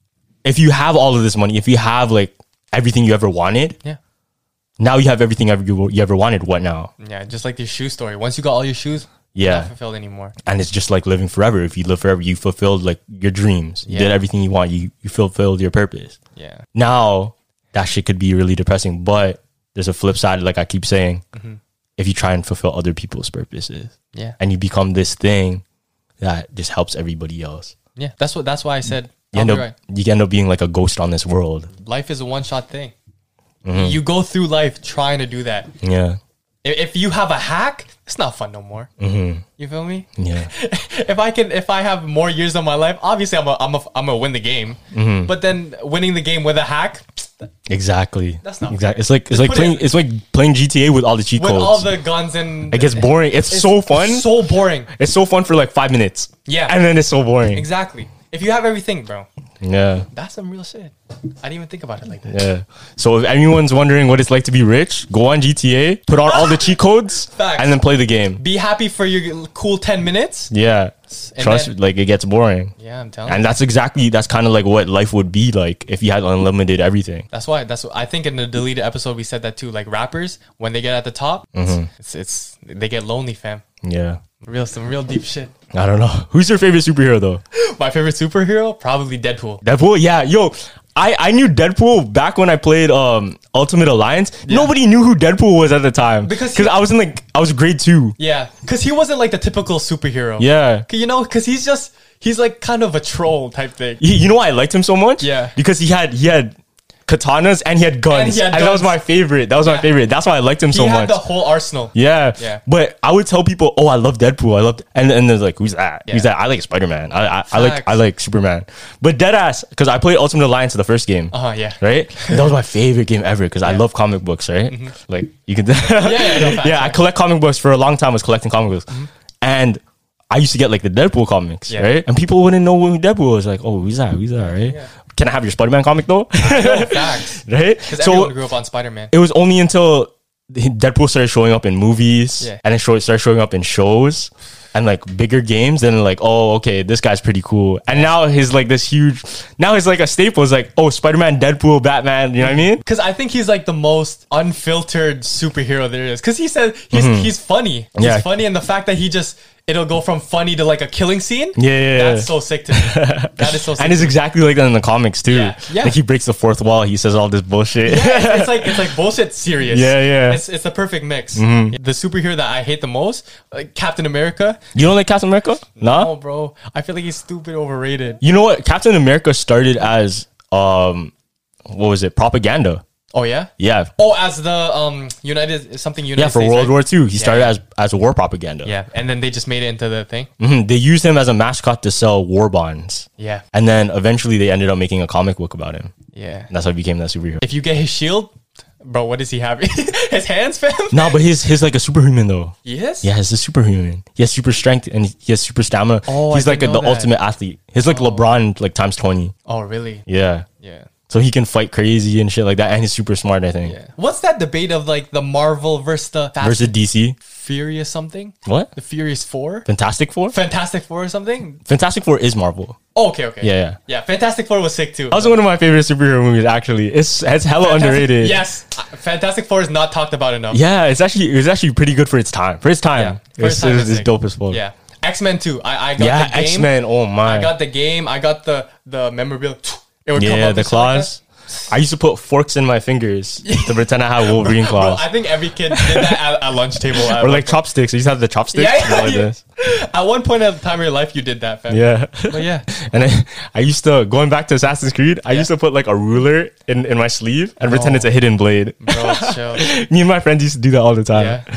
Speaker 2: if you have all of this money, if you have like everything you ever wanted,
Speaker 3: Yeah,
Speaker 2: now you have everything ever you, you ever wanted. What now?
Speaker 3: yeah, just like your shoe story. Once you got all your shoes,
Speaker 2: Yeah.
Speaker 3: not fulfilled anymore.
Speaker 2: And it's just like living forever. If you live forever, you fulfilled like your dreams. You
Speaker 3: Yeah.
Speaker 2: did everything you want. You you fulfilled your purpose.
Speaker 3: Yeah,
Speaker 2: Now that shit could be really depressing, but there's a flip side. Like I keep saying,
Speaker 3: Mhm.
Speaker 2: if you try and fulfill other people's purposes,
Speaker 3: yeah,
Speaker 2: and you become this thing that just helps everybody else,
Speaker 3: yeah. That's what. That's why I said.
Speaker 2: you
Speaker 3: I'll
Speaker 2: end
Speaker 3: be
Speaker 2: up
Speaker 3: right.
Speaker 2: you end up being like a ghost on this world.
Speaker 3: Life is a one shot thing.
Speaker 2: Mm-hmm.
Speaker 3: You go through life trying to do that.
Speaker 2: Yeah,
Speaker 3: If, if you have a hack, it's not fun no more.
Speaker 2: mm-hmm.
Speaker 3: You feel me?
Speaker 2: yeah,
Speaker 3: If I can, if I have more years of my life, obviously I'm a, I'm a, I'm gonna win the game.
Speaker 2: Mm-hmm.
Speaker 3: But then winning the game with a hack,
Speaker 2: exactly.
Speaker 3: That's not
Speaker 2: exactly. It's like it's like
Speaker 3: put
Speaker 2: playing
Speaker 3: it-
Speaker 2: it's like playing G T A with all the cheat
Speaker 3: with
Speaker 2: codes.
Speaker 3: all the guns and
Speaker 2: it gets boring. It's,
Speaker 3: it's
Speaker 2: so fun.
Speaker 3: so boring.
Speaker 2: It's so fun for like five minutes.
Speaker 3: Yeah.
Speaker 2: And then it's so boring.
Speaker 3: Exactly. If you have everything, bro,
Speaker 2: Yeah.
Speaker 3: that's some real shit. I didn't even think about it like that.
Speaker 2: Yeah. So if anyone's wondering what it's like to be rich, go on G T A, put on all the cheat codes,
Speaker 3: Facts.
Speaker 2: and then play the game.
Speaker 3: Be happy for your cool ten minutes.
Speaker 2: Yeah.
Speaker 3: And
Speaker 2: Trust
Speaker 3: then-
Speaker 2: like it gets boring.
Speaker 3: Yeah, I'm telling
Speaker 2: And
Speaker 3: you.
Speaker 2: that's exactly that's kind of like what life would be like if you had unlimited everything.
Speaker 3: That's why. That's what I think in the deleted episode we said that too. Like rappers, when they get at the top,
Speaker 2: Mm-hmm.
Speaker 3: it's, it's they get lonely, fam.
Speaker 2: Yeah.
Speaker 3: Real some real deep shit.
Speaker 2: I don't know. Who's your favorite superhero though?
Speaker 3: My favorite superhero, probably Deadpool.
Speaker 2: Deadpool? Yeah. Yo, I, I knew Deadpool back when I played um Ultimate Alliance. Nobody knew who Deadpool was at the time.
Speaker 3: Because
Speaker 2: Because
Speaker 3: he-
Speaker 2: I was in like I was grade two.
Speaker 3: Yeah, because he wasn't like the typical superhero.
Speaker 2: Yeah.
Speaker 3: 'Cause, you know, because he's just he's like kind of a troll type thing.
Speaker 2: You, you know why I liked him so much?
Speaker 3: Yeah.
Speaker 2: Because he had he had katanas and he had guns.
Speaker 3: And
Speaker 2: And,
Speaker 3: he had
Speaker 2: that was
Speaker 3: guns.
Speaker 2: my favorite. That was my
Speaker 3: Yeah.
Speaker 2: favorite. That's why I liked him
Speaker 3: He
Speaker 2: so
Speaker 3: had
Speaker 2: much.
Speaker 3: the whole arsenal.
Speaker 2: yeah.
Speaker 3: Yeah.
Speaker 2: But I would tell people, oh, I love Deadpool. I love, and and they're like, who's that?
Speaker 3: Yeah.
Speaker 2: Who's that? I like Spider Man. I I, I like
Speaker 3: Facts.
Speaker 2: I like Superman. But deadass, because I played Ultimate Alliance the first game.
Speaker 3: Uh huh. Yeah.
Speaker 2: Right, that was my favorite game ever because I
Speaker 3: Yeah.
Speaker 2: love comic books. Right, like you can, yeah,
Speaker 3: yeah, no, facts,
Speaker 2: I
Speaker 3: yeah.
Speaker 2: collect comic books for a long time. I was collecting comic books, and I used to get like the Deadpool comics,
Speaker 3: Yeah.
Speaker 2: right? And people wouldn't know who Deadpool was. Like, oh, who's that? Who's that? Right?
Speaker 3: Yeah.
Speaker 2: Can I have your Spider Man comic though?
Speaker 3: No, facts.
Speaker 2: right?
Speaker 3: Because
Speaker 2: So
Speaker 3: everyone grew up on Spider Man.
Speaker 2: it was only until Deadpool started showing up in movies
Speaker 3: Yeah.
Speaker 2: and it show- started showing up in shows and like bigger games. Then like, oh, okay, this guy's pretty cool. And now he's like this huge. Now he's like a staple. It's like, oh, Spider Man, Deadpool, Batman. You know what I mean?
Speaker 3: Because I think he's like the most unfiltered superhero there is. Because he said he's he's funny. He's
Speaker 2: Yeah.
Speaker 3: funny, and the fact that he just it'll go from funny to like a killing scene.
Speaker 2: Yeah, yeah, yeah.
Speaker 3: That's so sick to me. That is so sick.
Speaker 2: And it's
Speaker 3: to me.
Speaker 2: exactly like that in the comics too.
Speaker 3: Yeah. Yeah.
Speaker 2: Like he breaks the fourth wall. He says all this bullshit.
Speaker 3: Yeah, it's, it's like it's like bullshit serious.
Speaker 2: Yeah, yeah.
Speaker 3: It's it's the perfect mix. The superhero that I hate the most, like Captain America.
Speaker 2: You don't like Captain America? Nah.
Speaker 3: Oh, bro, I feel like he's stupid overrated.
Speaker 2: You know what? Captain America started as um, what was it? Propaganda.
Speaker 3: Oh yeah.
Speaker 2: Yeah.
Speaker 3: Oh, as the um United something United
Speaker 2: Yeah, for
Speaker 3: States,
Speaker 2: World
Speaker 3: right?
Speaker 2: War Two, he started
Speaker 3: yeah.
Speaker 2: as as war propaganda.
Speaker 3: Yeah, and then they just made it into the thing.
Speaker 2: Mhm. They used him as a mascot to sell war bonds,
Speaker 3: Yeah,
Speaker 2: and then eventually they ended up making a comic book about him.
Speaker 3: yeah.
Speaker 2: And that's how he became that superhero.
Speaker 3: If you get his shield, bro, what does he have? His hands, fam.
Speaker 2: No, but he's he's like a superhuman though.
Speaker 3: Yes.
Speaker 2: Yeah, he's a superhuman. He has super strength and he has super stamina.
Speaker 3: Oh, I
Speaker 2: he's like a,
Speaker 3: didn't
Speaker 2: the
Speaker 3: know that.
Speaker 2: ultimate athlete. He's like LeBron like times twenty.
Speaker 3: Oh, really?
Speaker 2: Yeah.
Speaker 3: Yeah.
Speaker 2: So he can fight crazy and shit like that, and he's super smart. I think.
Speaker 3: Yeah. What's that debate of like the Marvel versus the Fast
Speaker 2: Versus D C.
Speaker 3: Furious something?
Speaker 2: What?
Speaker 3: The Furious Four?
Speaker 2: Fantastic Four.
Speaker 3: Fantastic Four or something?
Speaker 2: Fantastic Four is Marvel.
Speaker 3: Oh, okay, okay.
Speaker 2: Yeah, yeah.
Speaker 3: Yeah, Fantastic Four was sick too.
Speaker 2: That was one of my favorite superhero movies. Actually, it's it's hella
Speaker 3: Fantastic-
Speaker 2: underrated.
Speaker 3: Yes. Uh, Fantastic Four is not talked about enough.
Speaker 2: Yeah, it's actually it was actually pretty good for its time. For its time,
Speaker 3: Yeah, for
Speaker 2: it's,
Speaker 3: its time,
Speaker 2: it's,
Speaker 3: it's
Speaker 2: it's
Speaker 3: sick.
Speaker 2: dope as fuck.
Speaker 3: Yeah. X-Men too. I, I got
Speaker 2: yeah,
Speaker 3: the game.
Speaker 2: X Men. Oh my.
Speaker 3: I got the game. I got the the memorabilia. It would come
Speaker 2: yeah,
Speaker 3: up
Speaker 2: the
Speaker 3: and stuff like
Speaker 2: claws. I used to put forks in my fingers to pretend I had Wolverine
Speaker 3: that. Bro,
Speaker 2: claws,
Speaker 3: I think every kid did that at, at lunch table. At
Speaker 2: or
Speaker 3: one
Speaker 2: like
Speaker 3: point.
Speaker 2: chopsticks. I used to have the chopsticks.
Speaker 3: Yeah, yeah,
Speaker 2: like
Speaker 3: yeah.
Speaker 2: this.
Speaker 3: At one point at the time of your life, you did that, fam.
Speaker 2: Yeah.
Speaker 3: But yeah.
Speaker 2: And I, I used to going back to Assassin's Creed. I used to put like a ruler in, in my sleeve and pretend
Speaker 3: No.
Speaker 2: it's a hidden blade.
Speaker 3: Bro, chill.
Speaker 2: Me and my friends used to do that all the time.
Speaker 3: Yeah.
Speaker 2: Yeah,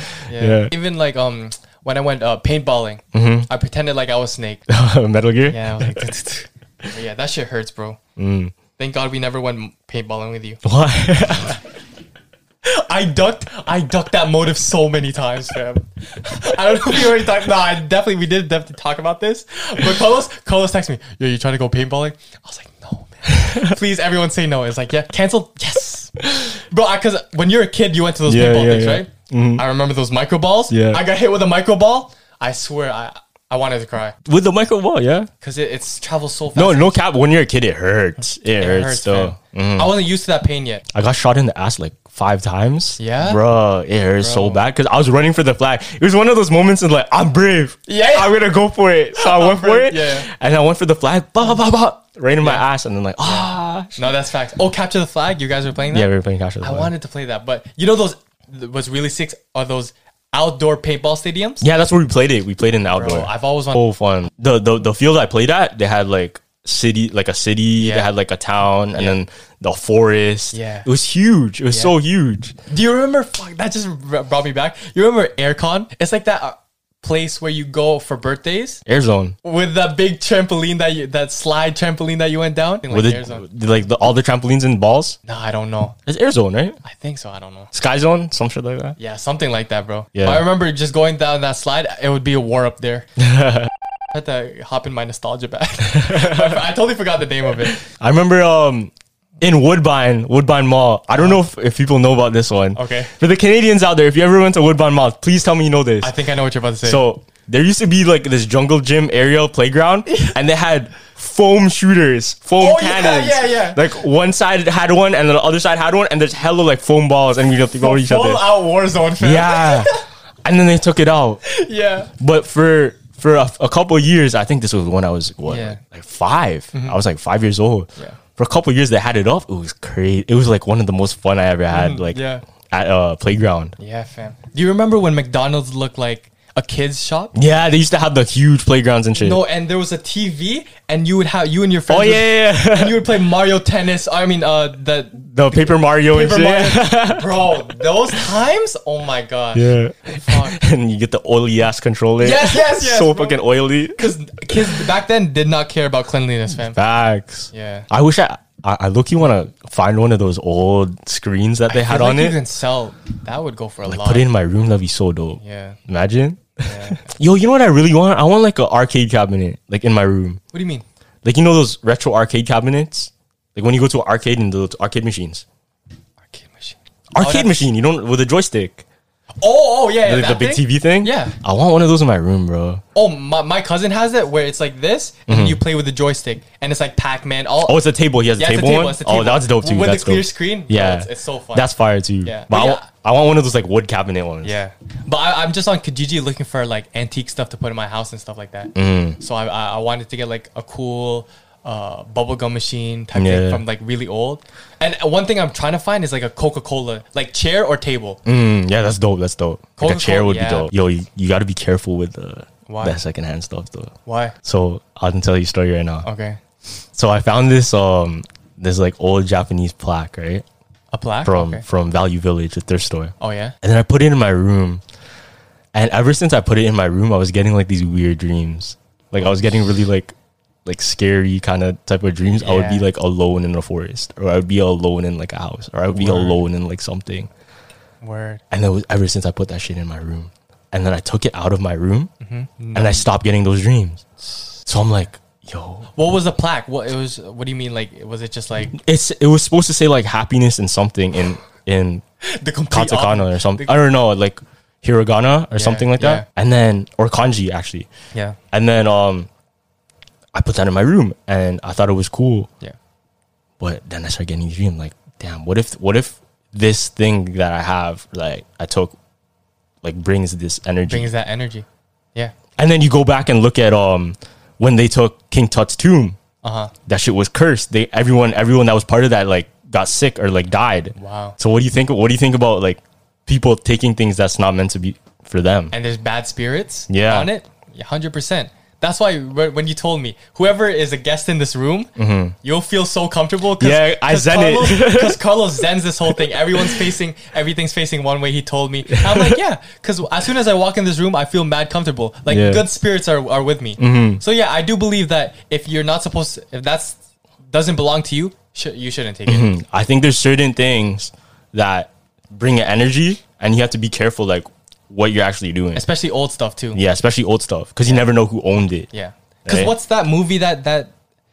Speaker 2: Yeah.
Speaker 3: Even like um when I went uh, paintballing,
Speaker 2: Mm-hmm.
Speaker 3: I pretended like I was Snake.
Speaker 2: Metal Gear.
Speaker 3: Yeah, I was like, but yeah, that shit hurts, bro.
Speaker 2: Mm.
Speaker 3: Thank God we never went paintballing with you.
Speaker 2: Why?
Speaker 3: I ducked, I ducked that motive so many times, fam. I don't know if we already talked. No, I definitely we did definitely talk about this. But Carlos, Carlos texted me, "Yo, you trying to go paintballing?" I was like, "No, man. Please, everyone say no." It's like, yeah, cancel. Yes, bro. Because when you're a kid, you went to those
Speaker 2: Yeah,
Speaker 3: paintball
Speaker 2: yeah,
Speaker 3: things,
Speaker 2: yeah.
Speaker 3: right? I remember those micro balls.
Speaker 2: Yeah.
Speaker 3: I got hit with a micro ball. I swear, I I wanted to cry
Speaker 2: With the micro ball, yeah.
Speaker 3: because it, it's travels so fast.
Speaker 2: No, no cap. When you're a kid, it hurts. It,
Speaker 3: It
Speaker 2: hurts.
Speaker 3: hurts,
Speaker 2: So
Speaker 3: man. I wasn't used to that pain yet.
Speaker 2: I got shot in the ass like five times.
Speaker 3: Yeah?
Speaker 2: Bro, it hurts so
Speaker 3: Bro.
Speaker 2: bad because I was running for the flag. It was one of those moments and like, I'm brave.
Speaker 3: Yeah.
Speaker 2: I'm going to go for it. So I went for
Speaker 3: brave,
Speaker 2: it.
Speaker 3: yeah.
Speaker 2: And I went for the flag. Bah, bah, bah, bah, right in my
Speaker 3: Yeah.
Speaker 2: ass. And then like, ah.
Speaker 3: No, that's facts. Oh, capture the flag. You guys were playing that.
Speaker 2: Yeah, we were playing Capture the
Speaker 3: I
Speaker 2: Flag.
Speaker 3: wanted to play that, but you know those what's really sick are those outdoor paintball stadiums.
Speaker 2: Yeah, that's where we played it. We played in the outdoor.
Speaker 3: Bro, I've always wanted.
Speaker 2: So fun. The, the the field I played at, they had like city, like a city.
Speaker 3: Yeah.
Speaker 2: They had like a town, and
Speaker 3: Yeah.
Speaker 2: then the forest.
Speaker 3: Yeah.
Speaker 2: It was huge. It was
Speaker 3: Yeah.
Speaker 2: so huge.
Speaker 3: Do you remember? Fuck, that just r- brought me back. You remember Aircon? It's like that uh, place where you go for birthdays
Speaker 2: Air Zone.
Speaker 3: with that big trampoline that you that slide trampoline that you went down. Like
Speaker 2: With
Speaker 3: Air
Speaker 2: it,
Speaker 3: Zone.
Speaker 2: like the, all the trampolines and balls.
Speaker 3: No, I don't know.
Speaker 2: It's Air Zone, right?
Speaker 3: I think so. I don't know.
Speaker 2: Sky Zone, some shit like that.
Speaker 3: Yeah, something like that, bro.
Speaker 2: Yeah.
Speaker 3: But I remember just going down that slide. It would be a war up there. I had to hop in my nostalgia bag. I totally forgot the name of it.
Speaker 2: I remember um in Woodbine, Woodbine Mall. I don't know if, if people know about this one.
Speaker 3: Okay.
Speaker 2: For the Canadians out there, if you ever went to Woodbine Mall, please tell me you know this.
Speaker 3: I think I know what you're about to say.
Speaker 2: So there used to be like this jungle gym aerial playground, and they had foam shooters, foam
Speaker 3: Oh, yeah,
Speaker 2: cannons.
Speaker 3: yeah, yeah.
Speaker 2: Like one side had one, and then the other side had one, and there's hella like foam balls, and we have to go at each
Speaker 3: full
Speaker 2: other.
Speaker 3: out war zone, fam.
Speaker 2: Yeah. And then they took it out.
Speaker 3: yeah.
Speaker 2: But for for a, a couple of years, I think this was when I was what,
Speaker 3: Yeah.
Speaker 2: like five. I was like five years old.
Speaker 3: Yeah.
Speaker 2: For a couple of years, they had it up. It was crazy. It was like one of the most fun I ever had. Like
Speaker 3: yeah.
Speaker 2: at a playground.
Speaker 3: Yeah, fam. Do you remember when McDonald's looked like a kid's shop?
Speaker 2: Yeah, they used to have the huge playgrounds and shit.
Speaker 3: No, and there was a T V, and you would have you and your friends.
Speaker 2: Oh
Speaker 3: would-
Speaker 2: yeah, yeah,
Speaker 3: And
Speaker 2: yeah.
Speaker 3: you would play Mario Tennis. I mean, uh, the
Speaker 2: The Paper Mario
Speaker 3: Paper
Speaker 2: and shit.
Speaker 3: Mario. Bro, those times. Oh my god.
Speaker 2: Yeah.
Speaker 3: Fuck.
Speaker 2: And you get the oily ass controller.
Speaker 3: Yes, yes, yes,
Speaker 2: So
Speaker 3: bro.
Speaker 2: fucking oily.
Speaker 3: Because kids back then did not care about cleanliness, fam.
Speaker 2: Facts.
Speaker 3: Yeah.
Speaker 2: I wish I I, I look you want to find one of those old screens that they
Speaker 3: I
Speaker 2: had
Speaker 3: feel
Speaker 2: on
Speaker 3: like
Speaker 2: it.
Speaker 3: You can sell. That would go for a
Speaker 2: Like
Speaker 3: lot.
Speaker 2: put it in my room, that'd be so dope.
Speaker 3: Yeah.
Speaker 2: Imagine.
Speaker 3: Yeah.
Speaker 2: Yo, you know what I really want? I want like an arcade cabinet, like in my room.
Speaker 3: What do you mean?
Speaker 2: Like you know those retro arcade cabinets? Like when you go to an arcade and the arcade machines.
Speaker 3: Arcade machine.
Speaker 2: Arcade
Speaker 3: that's-
Speaker 2: machine, you don't with a joystick.
Speaker 3: Oh, oh yeah, yeah
Speaker 2: The,
Speaker 3: that
Speaker 2: the big
Speaker 3: thing?
Speaker 2: T V thing?
Speaker 3: Yeah.
Speaker 2: I want one of those in my room, bro.
Speaker 3: Oh, my, my cousin has it where it's like this, and then you play with the joystick, and it's like Pac-Man. All
Speaker 2: Oh, it's a table. He has
Speaker 3: yeah,
Speaker 2: a
Speaker 3: it's
Speaker 2: table,
Speaker 3: a table.
Speaker 2: one?
Speaker 3: It's a
Speaker 2: Oh,
Speaker 3: table.
Speaker 2: that's dope too.
Speaker 3: With
Speaker 2: That's
Speaker 3: the clear
Speaker 2: dope.
Speaker 3: screen. Bro,
Speaker 2: Yeah.
Speaker 3: it's, it's so fun.
Speaker 2: That's fire too.
Speaker 3: Yeah.
Speaker 2: But,
Speaker 3: But
Speaker 2: I,
Speaker 3: yeah.
Speaker 2: want, I want one of those like wood cabinet ones.
Speaker 3: Yeah, but I, I'm just on Kijiji looking for like antique stuff to put in my house and stuff like that.
Speaker 2: Mm.
Speaker 3: So I, I I wanted to get like a cool uh, bubblegum machine type
Speaker 2: Yeah.
Speaker 3: thing from like really old. And one thing I'm trying to find is like a Coca-Cola like chair or table.
Speaker 2: Mm, yeah, that's dope. That's dope. Like a
Speaker 3: Coca-Cola,
Speaker 2: chair would
Speaker 3: yeah.
Speaker 2: be dope. Yo, you, you got to be careful with the
Speaker 3: Why?
Speaker 2: that secondhand stuff though.
Speaker 3: Why?
Speaker 2: So I'll tell you a story right now.
Speaker 3: Okay,
Speaker 2: So I found this um this like old Japanese plaque, right?
Speaker 3: a plaque
Speaker 2: From
Speaker 3: Okay.
Speaker 2: from Value Village, a thrift store.
Speaker 3: Oh yeah.
Speaker 2: And then I put it in my room. And ever since I put it in my room, I was getting like these weird dreams. Like I was getting really like like scary kind of type of dreams. I would be
Speaker 3: Yeah.
Speaker 2: like alone in the forest, or I would be alone in like a house, or I would be
Speaker 3: Word.
Speaker 2: alone in like something.
Speaker 3: Word.
Speaker 2: And that was ever since I put that shit in my room. And then I took it out of my room
Speaker 3: Mm-hmm.
Speaker 2: and I stopped getting those dreams. So I'm like, yo,
Speaker 3: What was the plaque? What it was? What do you mean? Like, was it just like
Speaker 2: it's it was supposed to say like happiness and something in in
Speaker 3: the complete
Speaker 2: katakana
Speaker 3: op-
Speaker 2: or something.
Speaker 3: the-
Speaker 2: I don't know, like hiragana or
Speaker 3: Yeah,
Speaker 2: something like that.
Speaker 3: yeah.
Speaker 2: And then or kanji actually.
Speaker 3: Yeah.
Speaker 2: And then um I put that in my room and I thought it was cool.
Speaker 3: Yeah.
Speaker 2: But then I started getting these dreams like, damn, what if what if this thing that I have, like I took like brings this energy.
Speaker 3: Brings that energy. Yeah.
Speaker 2: And then you go back and look at um when they took King Tut's tomb.
Speaker 3: Uh huh.
Speaker 2: That shit was cursed. They everyone everyone that was part of that like got sick or like died.
Speaker 3: Wow.
Speaker 2: So what do you think? What do you think about like people taking things that's not meant to be for them?
Speaker 3: And there's bad spirits.
Speaker 2: Yeah.
Speaker 3: On it. one hundred percent. That's why wh- when you told me, whoever is a guest in this room, you'll feel so comfortable. Cause,
Speaker 2: Yeah, I
Speaker 3: cause
Speaker 2: zen it.
Speaker 3: Carlos, Because Carlos zens this whole thing. Everyone's facing, everything's facing one way, he told me. And I'm like, yeah. Because as soon as I walk in this room, I feel mad comfortable. Like,
Speaker 2: Yeah.
Speaker 3: good spirits are, are with me. So yeah, I do believe that if you're not supposed to, if that's doesn't belong to you, sh- you shouldn't take it.
Speaker 2: I think there's certain things that bring an energy, and you have to be careful, like what you're actually doing.
Speaker 3: Especially old stuff too.
Speaker 2: Yeah, especially old stuff, because you never know who owned it.
Speaker 3: Yeah. Because
Speaker 2: Right.
Speaker 3: what's that movie that that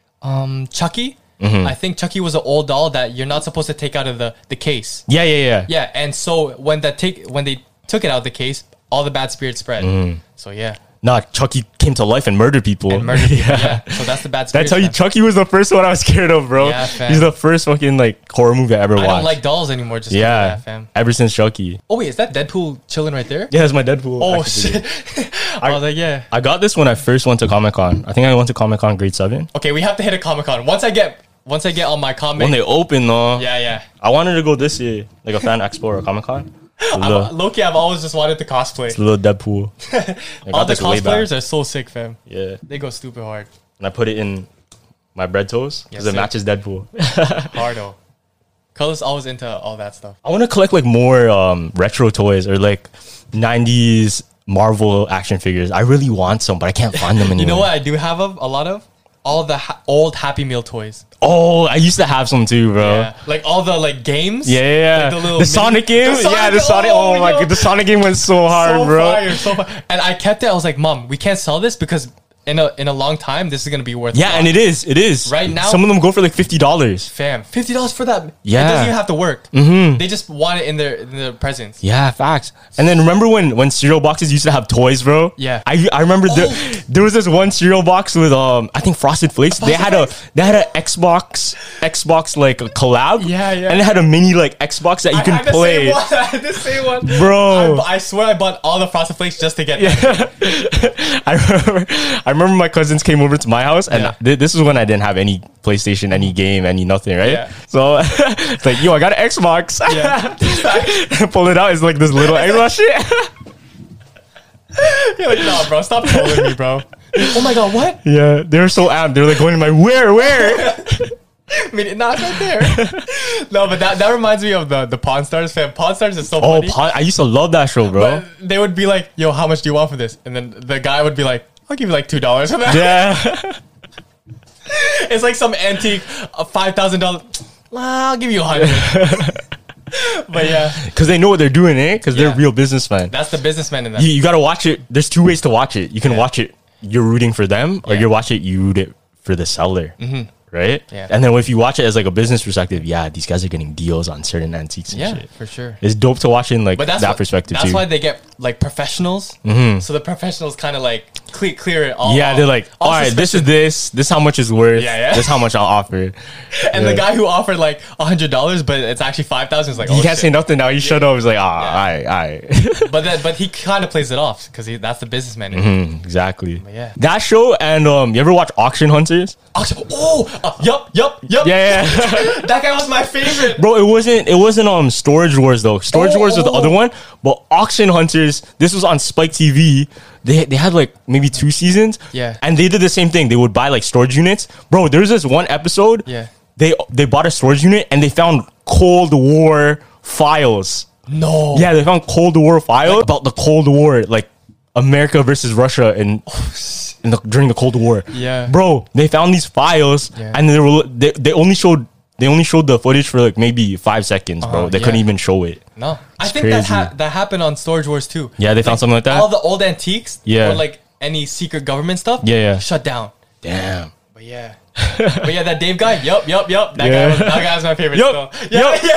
Speaker 3: um Chucky? I think Chucky was an old doll that you're not supposed to take out of the the case.
Speaker 2: Yeah, yeah, yeah.
Speaker 3: Yeah, and so when that take when they took it out of the case, all the bad spirits spread. So yeah,
Speaker 2: Nah, Chucky came to life and murdered people.
Speaker 3: and murder people. yeah. So that's the bad spirits.
Speaker 2: That's how you.
Speaker 3: man.
Speaker 2: Chucky was the first one I was scared of, bro.
Speaker 3: Yeah, fam.
Speaker 2: He's the first fucking like horror movie I ever
Speaker 3: I
Speaker 2: watched.
Speaker 3: don't like dolls anymore. Just yeah,
Speaker 2: yeah,
Speaker 3: that, fam.
Speaker 2: ever since Chucky.
Speaker 3: Oh wait, is that Deadpool chilling right there?
Speaker 2: Yeah, that's my Deadpool.
Speaker 3: Oh
Speaker 2: action figure.
Speaker 3: shit! I was like, yeah.
Speaker 2: I got this when I first went to Comic Con. I think I went to Comic Con grade seven.
Speaker 3: Okay, we have to hit a Comic Con once I get once I get on my comic.
Speaker 2: When they open though,
Speaker 3: yeah, yeah.
Speaker 2: I wanted to go this year, like a fan expo or Comic Con.
Speaker 3: I'm, Loki, I've always just wanted to cosplay.
Speaker 2: A little Deadpool. I
Speaker 3: All
Speaker 2: got
Speaker 3: the
Speaker 2: this way back.
Speaker 3: cosplayers are so sick, fam.
Speaker 2: Yeah,
Speaker 3: They go stupid hard.
Speaker 2: and I put it in my bread toast
Speaker 3: Yes,
Speaker 2: because it
Speaker 3: sir.
Speaker 2: matches Deadpool.
Speaker 3: Hardo. Color's always into all that stuff.
Speaker 2: I want to collect like more um, retro toys or like nineties Marvel action figures. I really want some, but I can't find them anymore.
Speaker 3: You know what I do have of, a lot of? All the ha- old Happy Meal toys.
Speaker 2: Oh, I used to have some too, bro.
Speaker 3: Yeah. Like all the like games.
Speaker 2: Yeah, yeah, yeah.
Speaker 3: Like the
Speaker 2: the,
Speaker 3: little mini-
Speaker 2: Sonic game.
Speaker 3: The
Speaker 2: yeah,
Speaker 3: Sonic-
Speaker 2: the Sonic. Oh,
Speaker 3: oh,
Speaker 2: my
Speaker 3: yo.
Speaker 2: god, the Sonic game went so hard,
Speaker 3: So
Speaker 2: bro.
Speaker 3: fire, so fire. And I kept it. I was like, Mom, we can't sell this because in a in a long time this is gonna be worth.
Speaker 2: Yeah, and it is. It is.
Speaker 3: Right now-
Speaker 2: some of them go for like fifty dollars.
Speaker 3: Fam, fifty dollars for that.
Speaker 2: Yeah.
Speaker 3: It doesn't even have to work. Mm-hmm. They just want it in their in their presence.
Speaker 2: Yeah, facts. And then remember when when cereal boxes used to have toys, bro?
Speaker 3: Yeah.
Speaker 2: I I remember
Speaker 3: Oh.
Speaker 2: there, there was this one cereal box with um I think Frosted Flakes. They had a they had an Xbox Xbox like a collab.
Speaker 3: Yeah, yeah.
Speaker 2: And it had a mini like Xbox that you
Speaker 3: I
Speaker 2: can
Speaker 3: had the
Speaker 2: play.
Speaker 3: same one. I had the same one.
Speaker 2: Bro.
Speaker 3: I, I swear I bought all the Frosted Flakes just to get that.
Speaker 2: I remember, I remember my cousins came over to my house, and
Speaker 3: Yeah.
Speaker 2: th- this is when I didn't have any PlayStation, any game, any nothing, right?
Speaker 3: Yeah.
Speaker 2: So it's like, yo, I got an Xbox.
Speaker 3: Yeah.
Speaker 2: Pull it out, it's like this little Xbox shit.
Speaker 3: You're like, no, bro, stop trolling me, bro. Oh my god, what?
Speaker 2: Yeah, they were so amped. They were like going to my where, where?
Speaker 3: I mean, no, it's right there. No, but that, that reminds me of the the Pawn Stars fam. Pawn Stars is so
Speaker 2: Oh,
Speaker 3: funny.
Speaker 2: Pawn- I used to love that show, bro.
Speaker 3: But they would be like, yo, how much do you want for this? And then the guy would be like, I'll give you like two dollars for that.
Speaker 2: Yeah,
Speaker 3: It's like some antique, uh, five thousand dollars. I'll give you a hundred. But yeah,
Speaker 2: because they know what they're doing, eh? Because
Speaker 3: Yeah.
Speaker 2: they're real businessmen.
Speaker 3: that's the businessman in that.
Speaker 2: You, you got to watch it. There's two ways to watch it. You can
Speaker 3: Yeah.
Speaker 2: watch it, you're rooting for them, or
Speaker 3: Yeah.
Speaker 2: you watch it, you root it for the seller. Right?
Speaker 3: Yeah.
Speaker 2: And then if you watch it as like a business perspective, yeah, these guys are getting deals on certain antiques and
Speaker 3: Yeah,
Speaker 2: shit.
Speaker 3: for sure.
Speaker 2: It's dope to watch in like
Speaker 3: But that's
Speaker 2: that
Speaker 3: what-
Speaker 2: perspective
Speaker 3: That's
Speaker 2: too.
Speaker 3: why they get like professionals. So the professionals kind of like clear clear it all.
Speaker 2: yeah, they're like,
Speaker 3: all
Speaker 2: all right, this is
Speaker 3: suspicion.
Speaker 2: this. This is how much it's worth.
Speaker 3: Yeah, yeah.
Speaker 2: This is how much I'll offer.
Speaker 3: And the guy who offered like a hundred dollars, but it's actually five thousand, is like, oh,
Speaker 2: You can't
Speaker 3: shit.
Speaker 2: say nothing now. You shut up. It's like, ah,
Speaker 3: Yeah.
Speaker 2: all right, all right.
Speaker 3: But then, but he kind of plays it off because that's the businessman. in
Speaker 2: Mm-hmm.
Speaker 3: him.
Speaker 2: Exactly.
Speaker 3: yeah.
Speaker 2: That show and um, you ever watch Auction Hunters?
Speaker 3: Auction- Oh, uh, yup, yup, yup.
Speaker 2: Yeah, yeah.
Speaker 3: That guy was my favorite.
Speaker 2: Bro, it wasn't it wasn't um Storage Wars though. Storage
Speaker 3: Oh,
Speaker 2: Wars was the
Speaker 3: oh.
Speaker 2: other one, but Auction Hunters, this was on Spike T V. They they had like maybe two seasons.
Speaker 3: Yeah.
Speaker 2: And they did the same thing. They would buy like storage units. Bro, there's this one episode.
Speaker 3: Yeah.
Speaker 2: They they bought a storage unit and they found Cold War files.
Speaker 3: No.
Speaker 2: Yeah, they found Cold War files about the Cold War, like America versus Russia in, in the, during the Cold War.
Speaker 3: Yeah.
Speaker 2: Bro, they found these files
Speaker 3: Yeah.
Speaker 2: and they were they, they only showed they only showed the footage for like maybe five seconds, bro.
Speaker 3: Uh-huh,
Speaker 2: they
Speaker 3: yeah.
Speaker 2: couldn't even show it.
Speaker 3: No. I
Speaker 2: It's
Speaker 3: think that
Speaker 2: crazy.
Speaker 3: ha- that happened on Storage Wars too.
Speaker 2: Yeah, they found something like that?
Speaker 3: All the old antiques.
Speaker 2: Yeah.
Speaker 3: Or like any secret government stuff.
Speaker 2: Yeah, yeah.
Speaker 3: Shut down.
Speaker 2: Damn.
Speaker 3: But yeah. But yeah, that Dave guy. Yup, yup, yup. That
Speaker 2: Yeah.
Speaker 3: guy. Was, that guy was my favorite.
Speaker 2: Yup,
Speaker 3: still. Yeah,
Speaker 2: yup.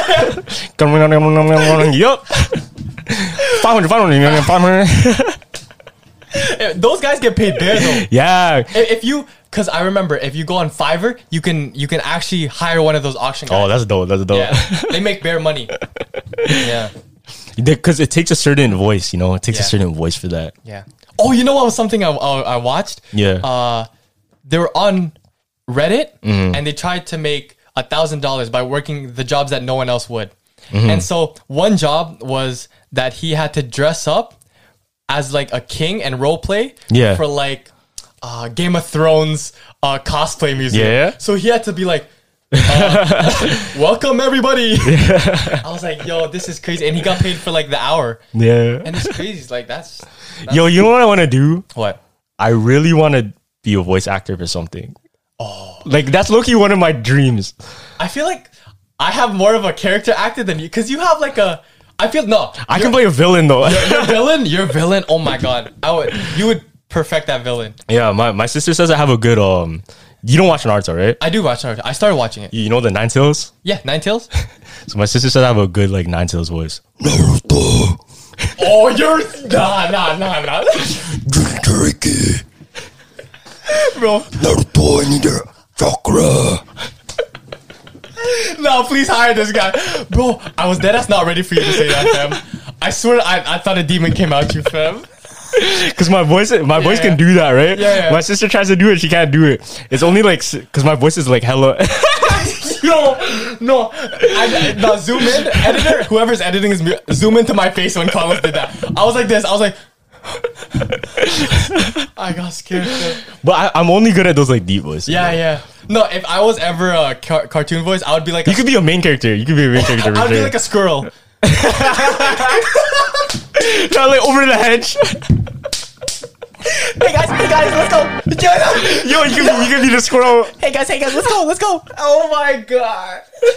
Speaker 3: yeah.
Speaker 2: Yup. five hundred, five hundred, five hundred.
Speaker 3: Eh, Those guys get paid bare though.
Speaker 2: Yeah.
Speaker 3: If if you, because I remember, if you go on Fiverr, you can you can actually hire one of those auction guys.
Speaker 2: Oh, that's dope. That's dope.
Speaker 3: Yeah, they make bare money. Yeah,
Speaker 2: Because it takes a certain voice, you know. It takes a
Speaker 3: Yeah.
Speaker 2: certain voice for that.
Speaker 3: yeah. Oh, you know what was something I I, I watched?
Speaker 2: Yeah.
Speaker 3: Uh, they were on Reddit
Speaker 2: Mm-hmm.
Speaker 3: and they tried to make a thousand dollars by working the jobs that no one else would.
Speaker 2: Mm-hmm.
Speaker 3: And so one job was that he had to dress up as like a king and role play
Speaker 2: Yeah.
Speaker 3: for like uh, Game of Thrones uh, cosplay museum.
Speaker 2: Yeah.
Speaker 3: So he had to be like, uh, welcome everybody. I was like, yo, this is crazy. And he got paid for like the hour.
Speaker 2: Yeah.
Speaker 3: And it's crazy. It's like, that's, that's
Speaker 2: Yo, you know what I want to do?
Speaker 3: what?
Speaker 2: I really want to be a voice actor for something. Oh. Like, that's low-key one of my dreams.
Speaker 3: I feel like I have more of a character actor than you. Because you have like a, I feel, no.
Speaker 2: I can play a villain, though.
Speaker 3: Your villain? Your villain? Oh my God. I would, you would perfect that villain.
Speaker 2: Yeah, my, my sister says I have a good... um. You don't watch Naruto, right?
Speaker 3: I do watch Naruto. I started watching it.
Speaker 2: You know the Nine Tails?
Speaker 3: Yeah, Nine Tails.
Speaker 2: So my sister said I have a good, like, Nine Tails voice.
Speaker 4: Naruto,
Speaker 3: Oh, you're nah, nah, nah, nah,
Speaker 4: drink it.
Speaker 3: bro.
Speaker 4: Naruto, I need a chakra.
Speaker 3: No, please hire this guy, bro. I was dead ass not ready for you to say that, fam. I swear, I, I thought a demon came out you, fam.
Speaker 2: Because my voice, my voice
Speaker 3: Yeah.
Speaker 2: can do that, right?
Speaker 3: Yeah, yeah.
Speaker 2: My sister tries to do it, she can't do it. It's only like because my voice is like hella.
Speaker 3: No, no, I, no. Zoom in, editor. Whoever's editing is mu- zoom into my face when Carlos did that. I was like this. I was like, I got scared. Fam.
Speaker 2: But I, I'm only good at those like deep voices.
Speaker 3: Yeah, yeah. No, if I was ever a car- cartoon voice, I would be like.
Speaker 2: You
Speaker 3: A,
Speaker 2: could be a main character. You could be a main character.
Speaker 3: I'd be like a squirrel.
Speaker 2: Try like over the hedge.
Speaker 3: Hey guys, hey guys, let's go.
Speaker 2: Yo, you can, you can be the squirrel.
Speaker 3: Hey guys, hey guys, let's go, let's go. Oh my god.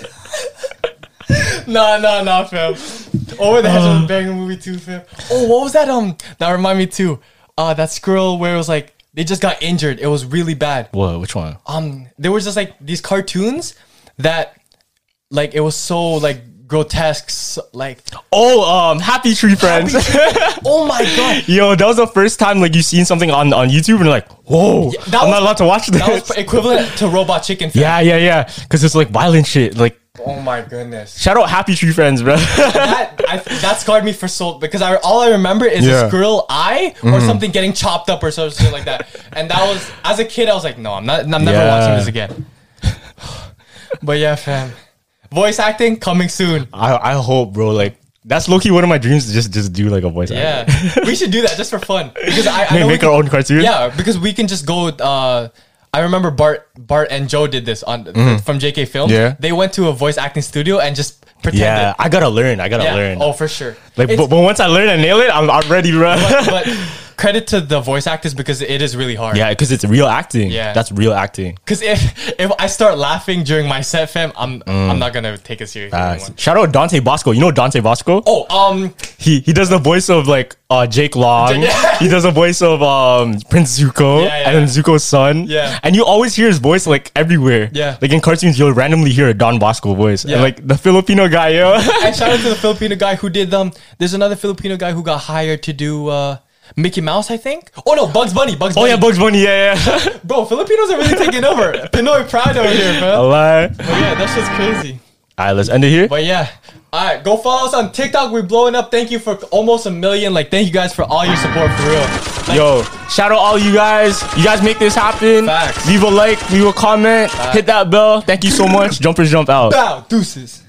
Speaker 3: Nah, nah, nah, fam. Over the Hedge was a banger movie too, fam. Oh, what was that? Um, that remind me too. Uh, that squirrel where it was like they just got injured. It was really bad.
Speaker 2: What? Which one?
Speaker 3: Um, there was just like these cartoons that, like, it was so like grotesque, so, like.
Speaker 2: Oh, um, Happy Tree Friends.
Speaker 3: Oh my god.
Speaker 2: Yo, that was the first time like you seen something on, on YouTube and you're like, whoa,
Speaker 3: Yeah, that
Speaker 2: I'm
Speaker 3: was-
Speaker 2: not allowed to watch this.
Speaker 3: That was equivalent to Robot Chicken, fam.
Speaker 2: yeah, yeah, yeah. Because it's like violent shit. Like,
Speaker 3: Oh my goodness.
Speaker 2: shout out Happy Tree Friends, bro.
Speaker 3: that I, that scarred me for so because I all I remember is
Speaker 2: Yeah.
Speaker 3: a squirrel eye or something getting chopped up or something like that. And that was as a kid I was like, no, I'm not. I'm never
Speaker 2: Yeah.
Speaker 3: watching this again. But yeah, fam. Voice acting coming soon.
Speaker 2: I, I hope, bro. Like, that's low-key one of my dreams to just, just do like a voice
Speaker 3: Yeah,
Speaker 2: actor.
Speaker 3: we should do that just for fun because I, I
Speaker 2: Make,
Speaker 3: know we
Speaker 2: make our
Speaker 3: can-
Speaker 2: own cartoon.
Speaker 3: Yeah, because we can just go. Uh, I remember Bart, Bart and Joe did this on from J K Films.
Speaker 2: Yeah.
Speaker 3: They went to a voice acting studio and just pretended.
Speaker 2: Yeah, I gotta learn. I gotta
Speaker 3: Yeah.
Speaker 2: learn.
Speaker 3: Oh, for sure.
Speaker 2: like,
Speaker 3: It's-
Speaker 2: but, but once I learn and nail it, I'm, I'm ready, bro.
Speaker 3: but credit to the voice actors because it is really hard.
Speaker 2: yeah, because it's real acting.
Speaker 3: Yeah.
Speaker 2: That's real acting.
Speaker 3: Because if if I start laughing during my set, fam, I'm I'm not gonna take it seriously
Speaker 2: Uh,
Speaker 3: anymore.
Speaker 2: shout out Dante Bosco. You know Dante Bosco?
Speaker 3: Oh, um,
Speaker 2: He he does the voice of like uh, Jake Long.
Speaker 3: Yeah.
Speaker 2: He does the voice of um, Prince Zuko
Speaker 3: Yeah, yeah.
Speaker 2: and then Zuko's son.
Speaker 3: Yeah.
Speaker 2: And you always hear his voice like everywhere.
Speaker 3: Yeah.
Speaker 2: Like in cartoons, you'll randomly hear a Don Bosco voice.
Speaker 3: Yeah.
Speaker 2: And like the Filipino guy, yo.
Speaker 3: and shout out to the Filipino guy who did um. There's another Filipino guy who got hired to do uh Mickey Mouse, I think. Oh no, Bugs Bunny. Bugs
Speaker 2: oh
Speaker 3: Bunny.
Speaker 2: yeah, Bugs Bunny. Yeah, yeah.
Speaker 3: Bro, Filipinos are really taking over. Pinoy pride over here,
Speaker 2: A
Speaker 3: man.
Speaker 2: lie.
Speaker 3: But yeah, that's just crazy.
Speaker 2: All right, let's end it here.
Speaker 3: But yeah. All right, go follow us on TikTok. We're blowing up. Thank you for almost a million. Like, thank you guys for all your support, for real. Like,
Speaker 2: Yo, shout out all you guys. You guys make this happen.
Speaker 3: Facts.
Speaker 2: Leave a like, leave a comment, hit that bell. Thank you so much. Jumpers jump out.
Speaker 3: bow, deuces.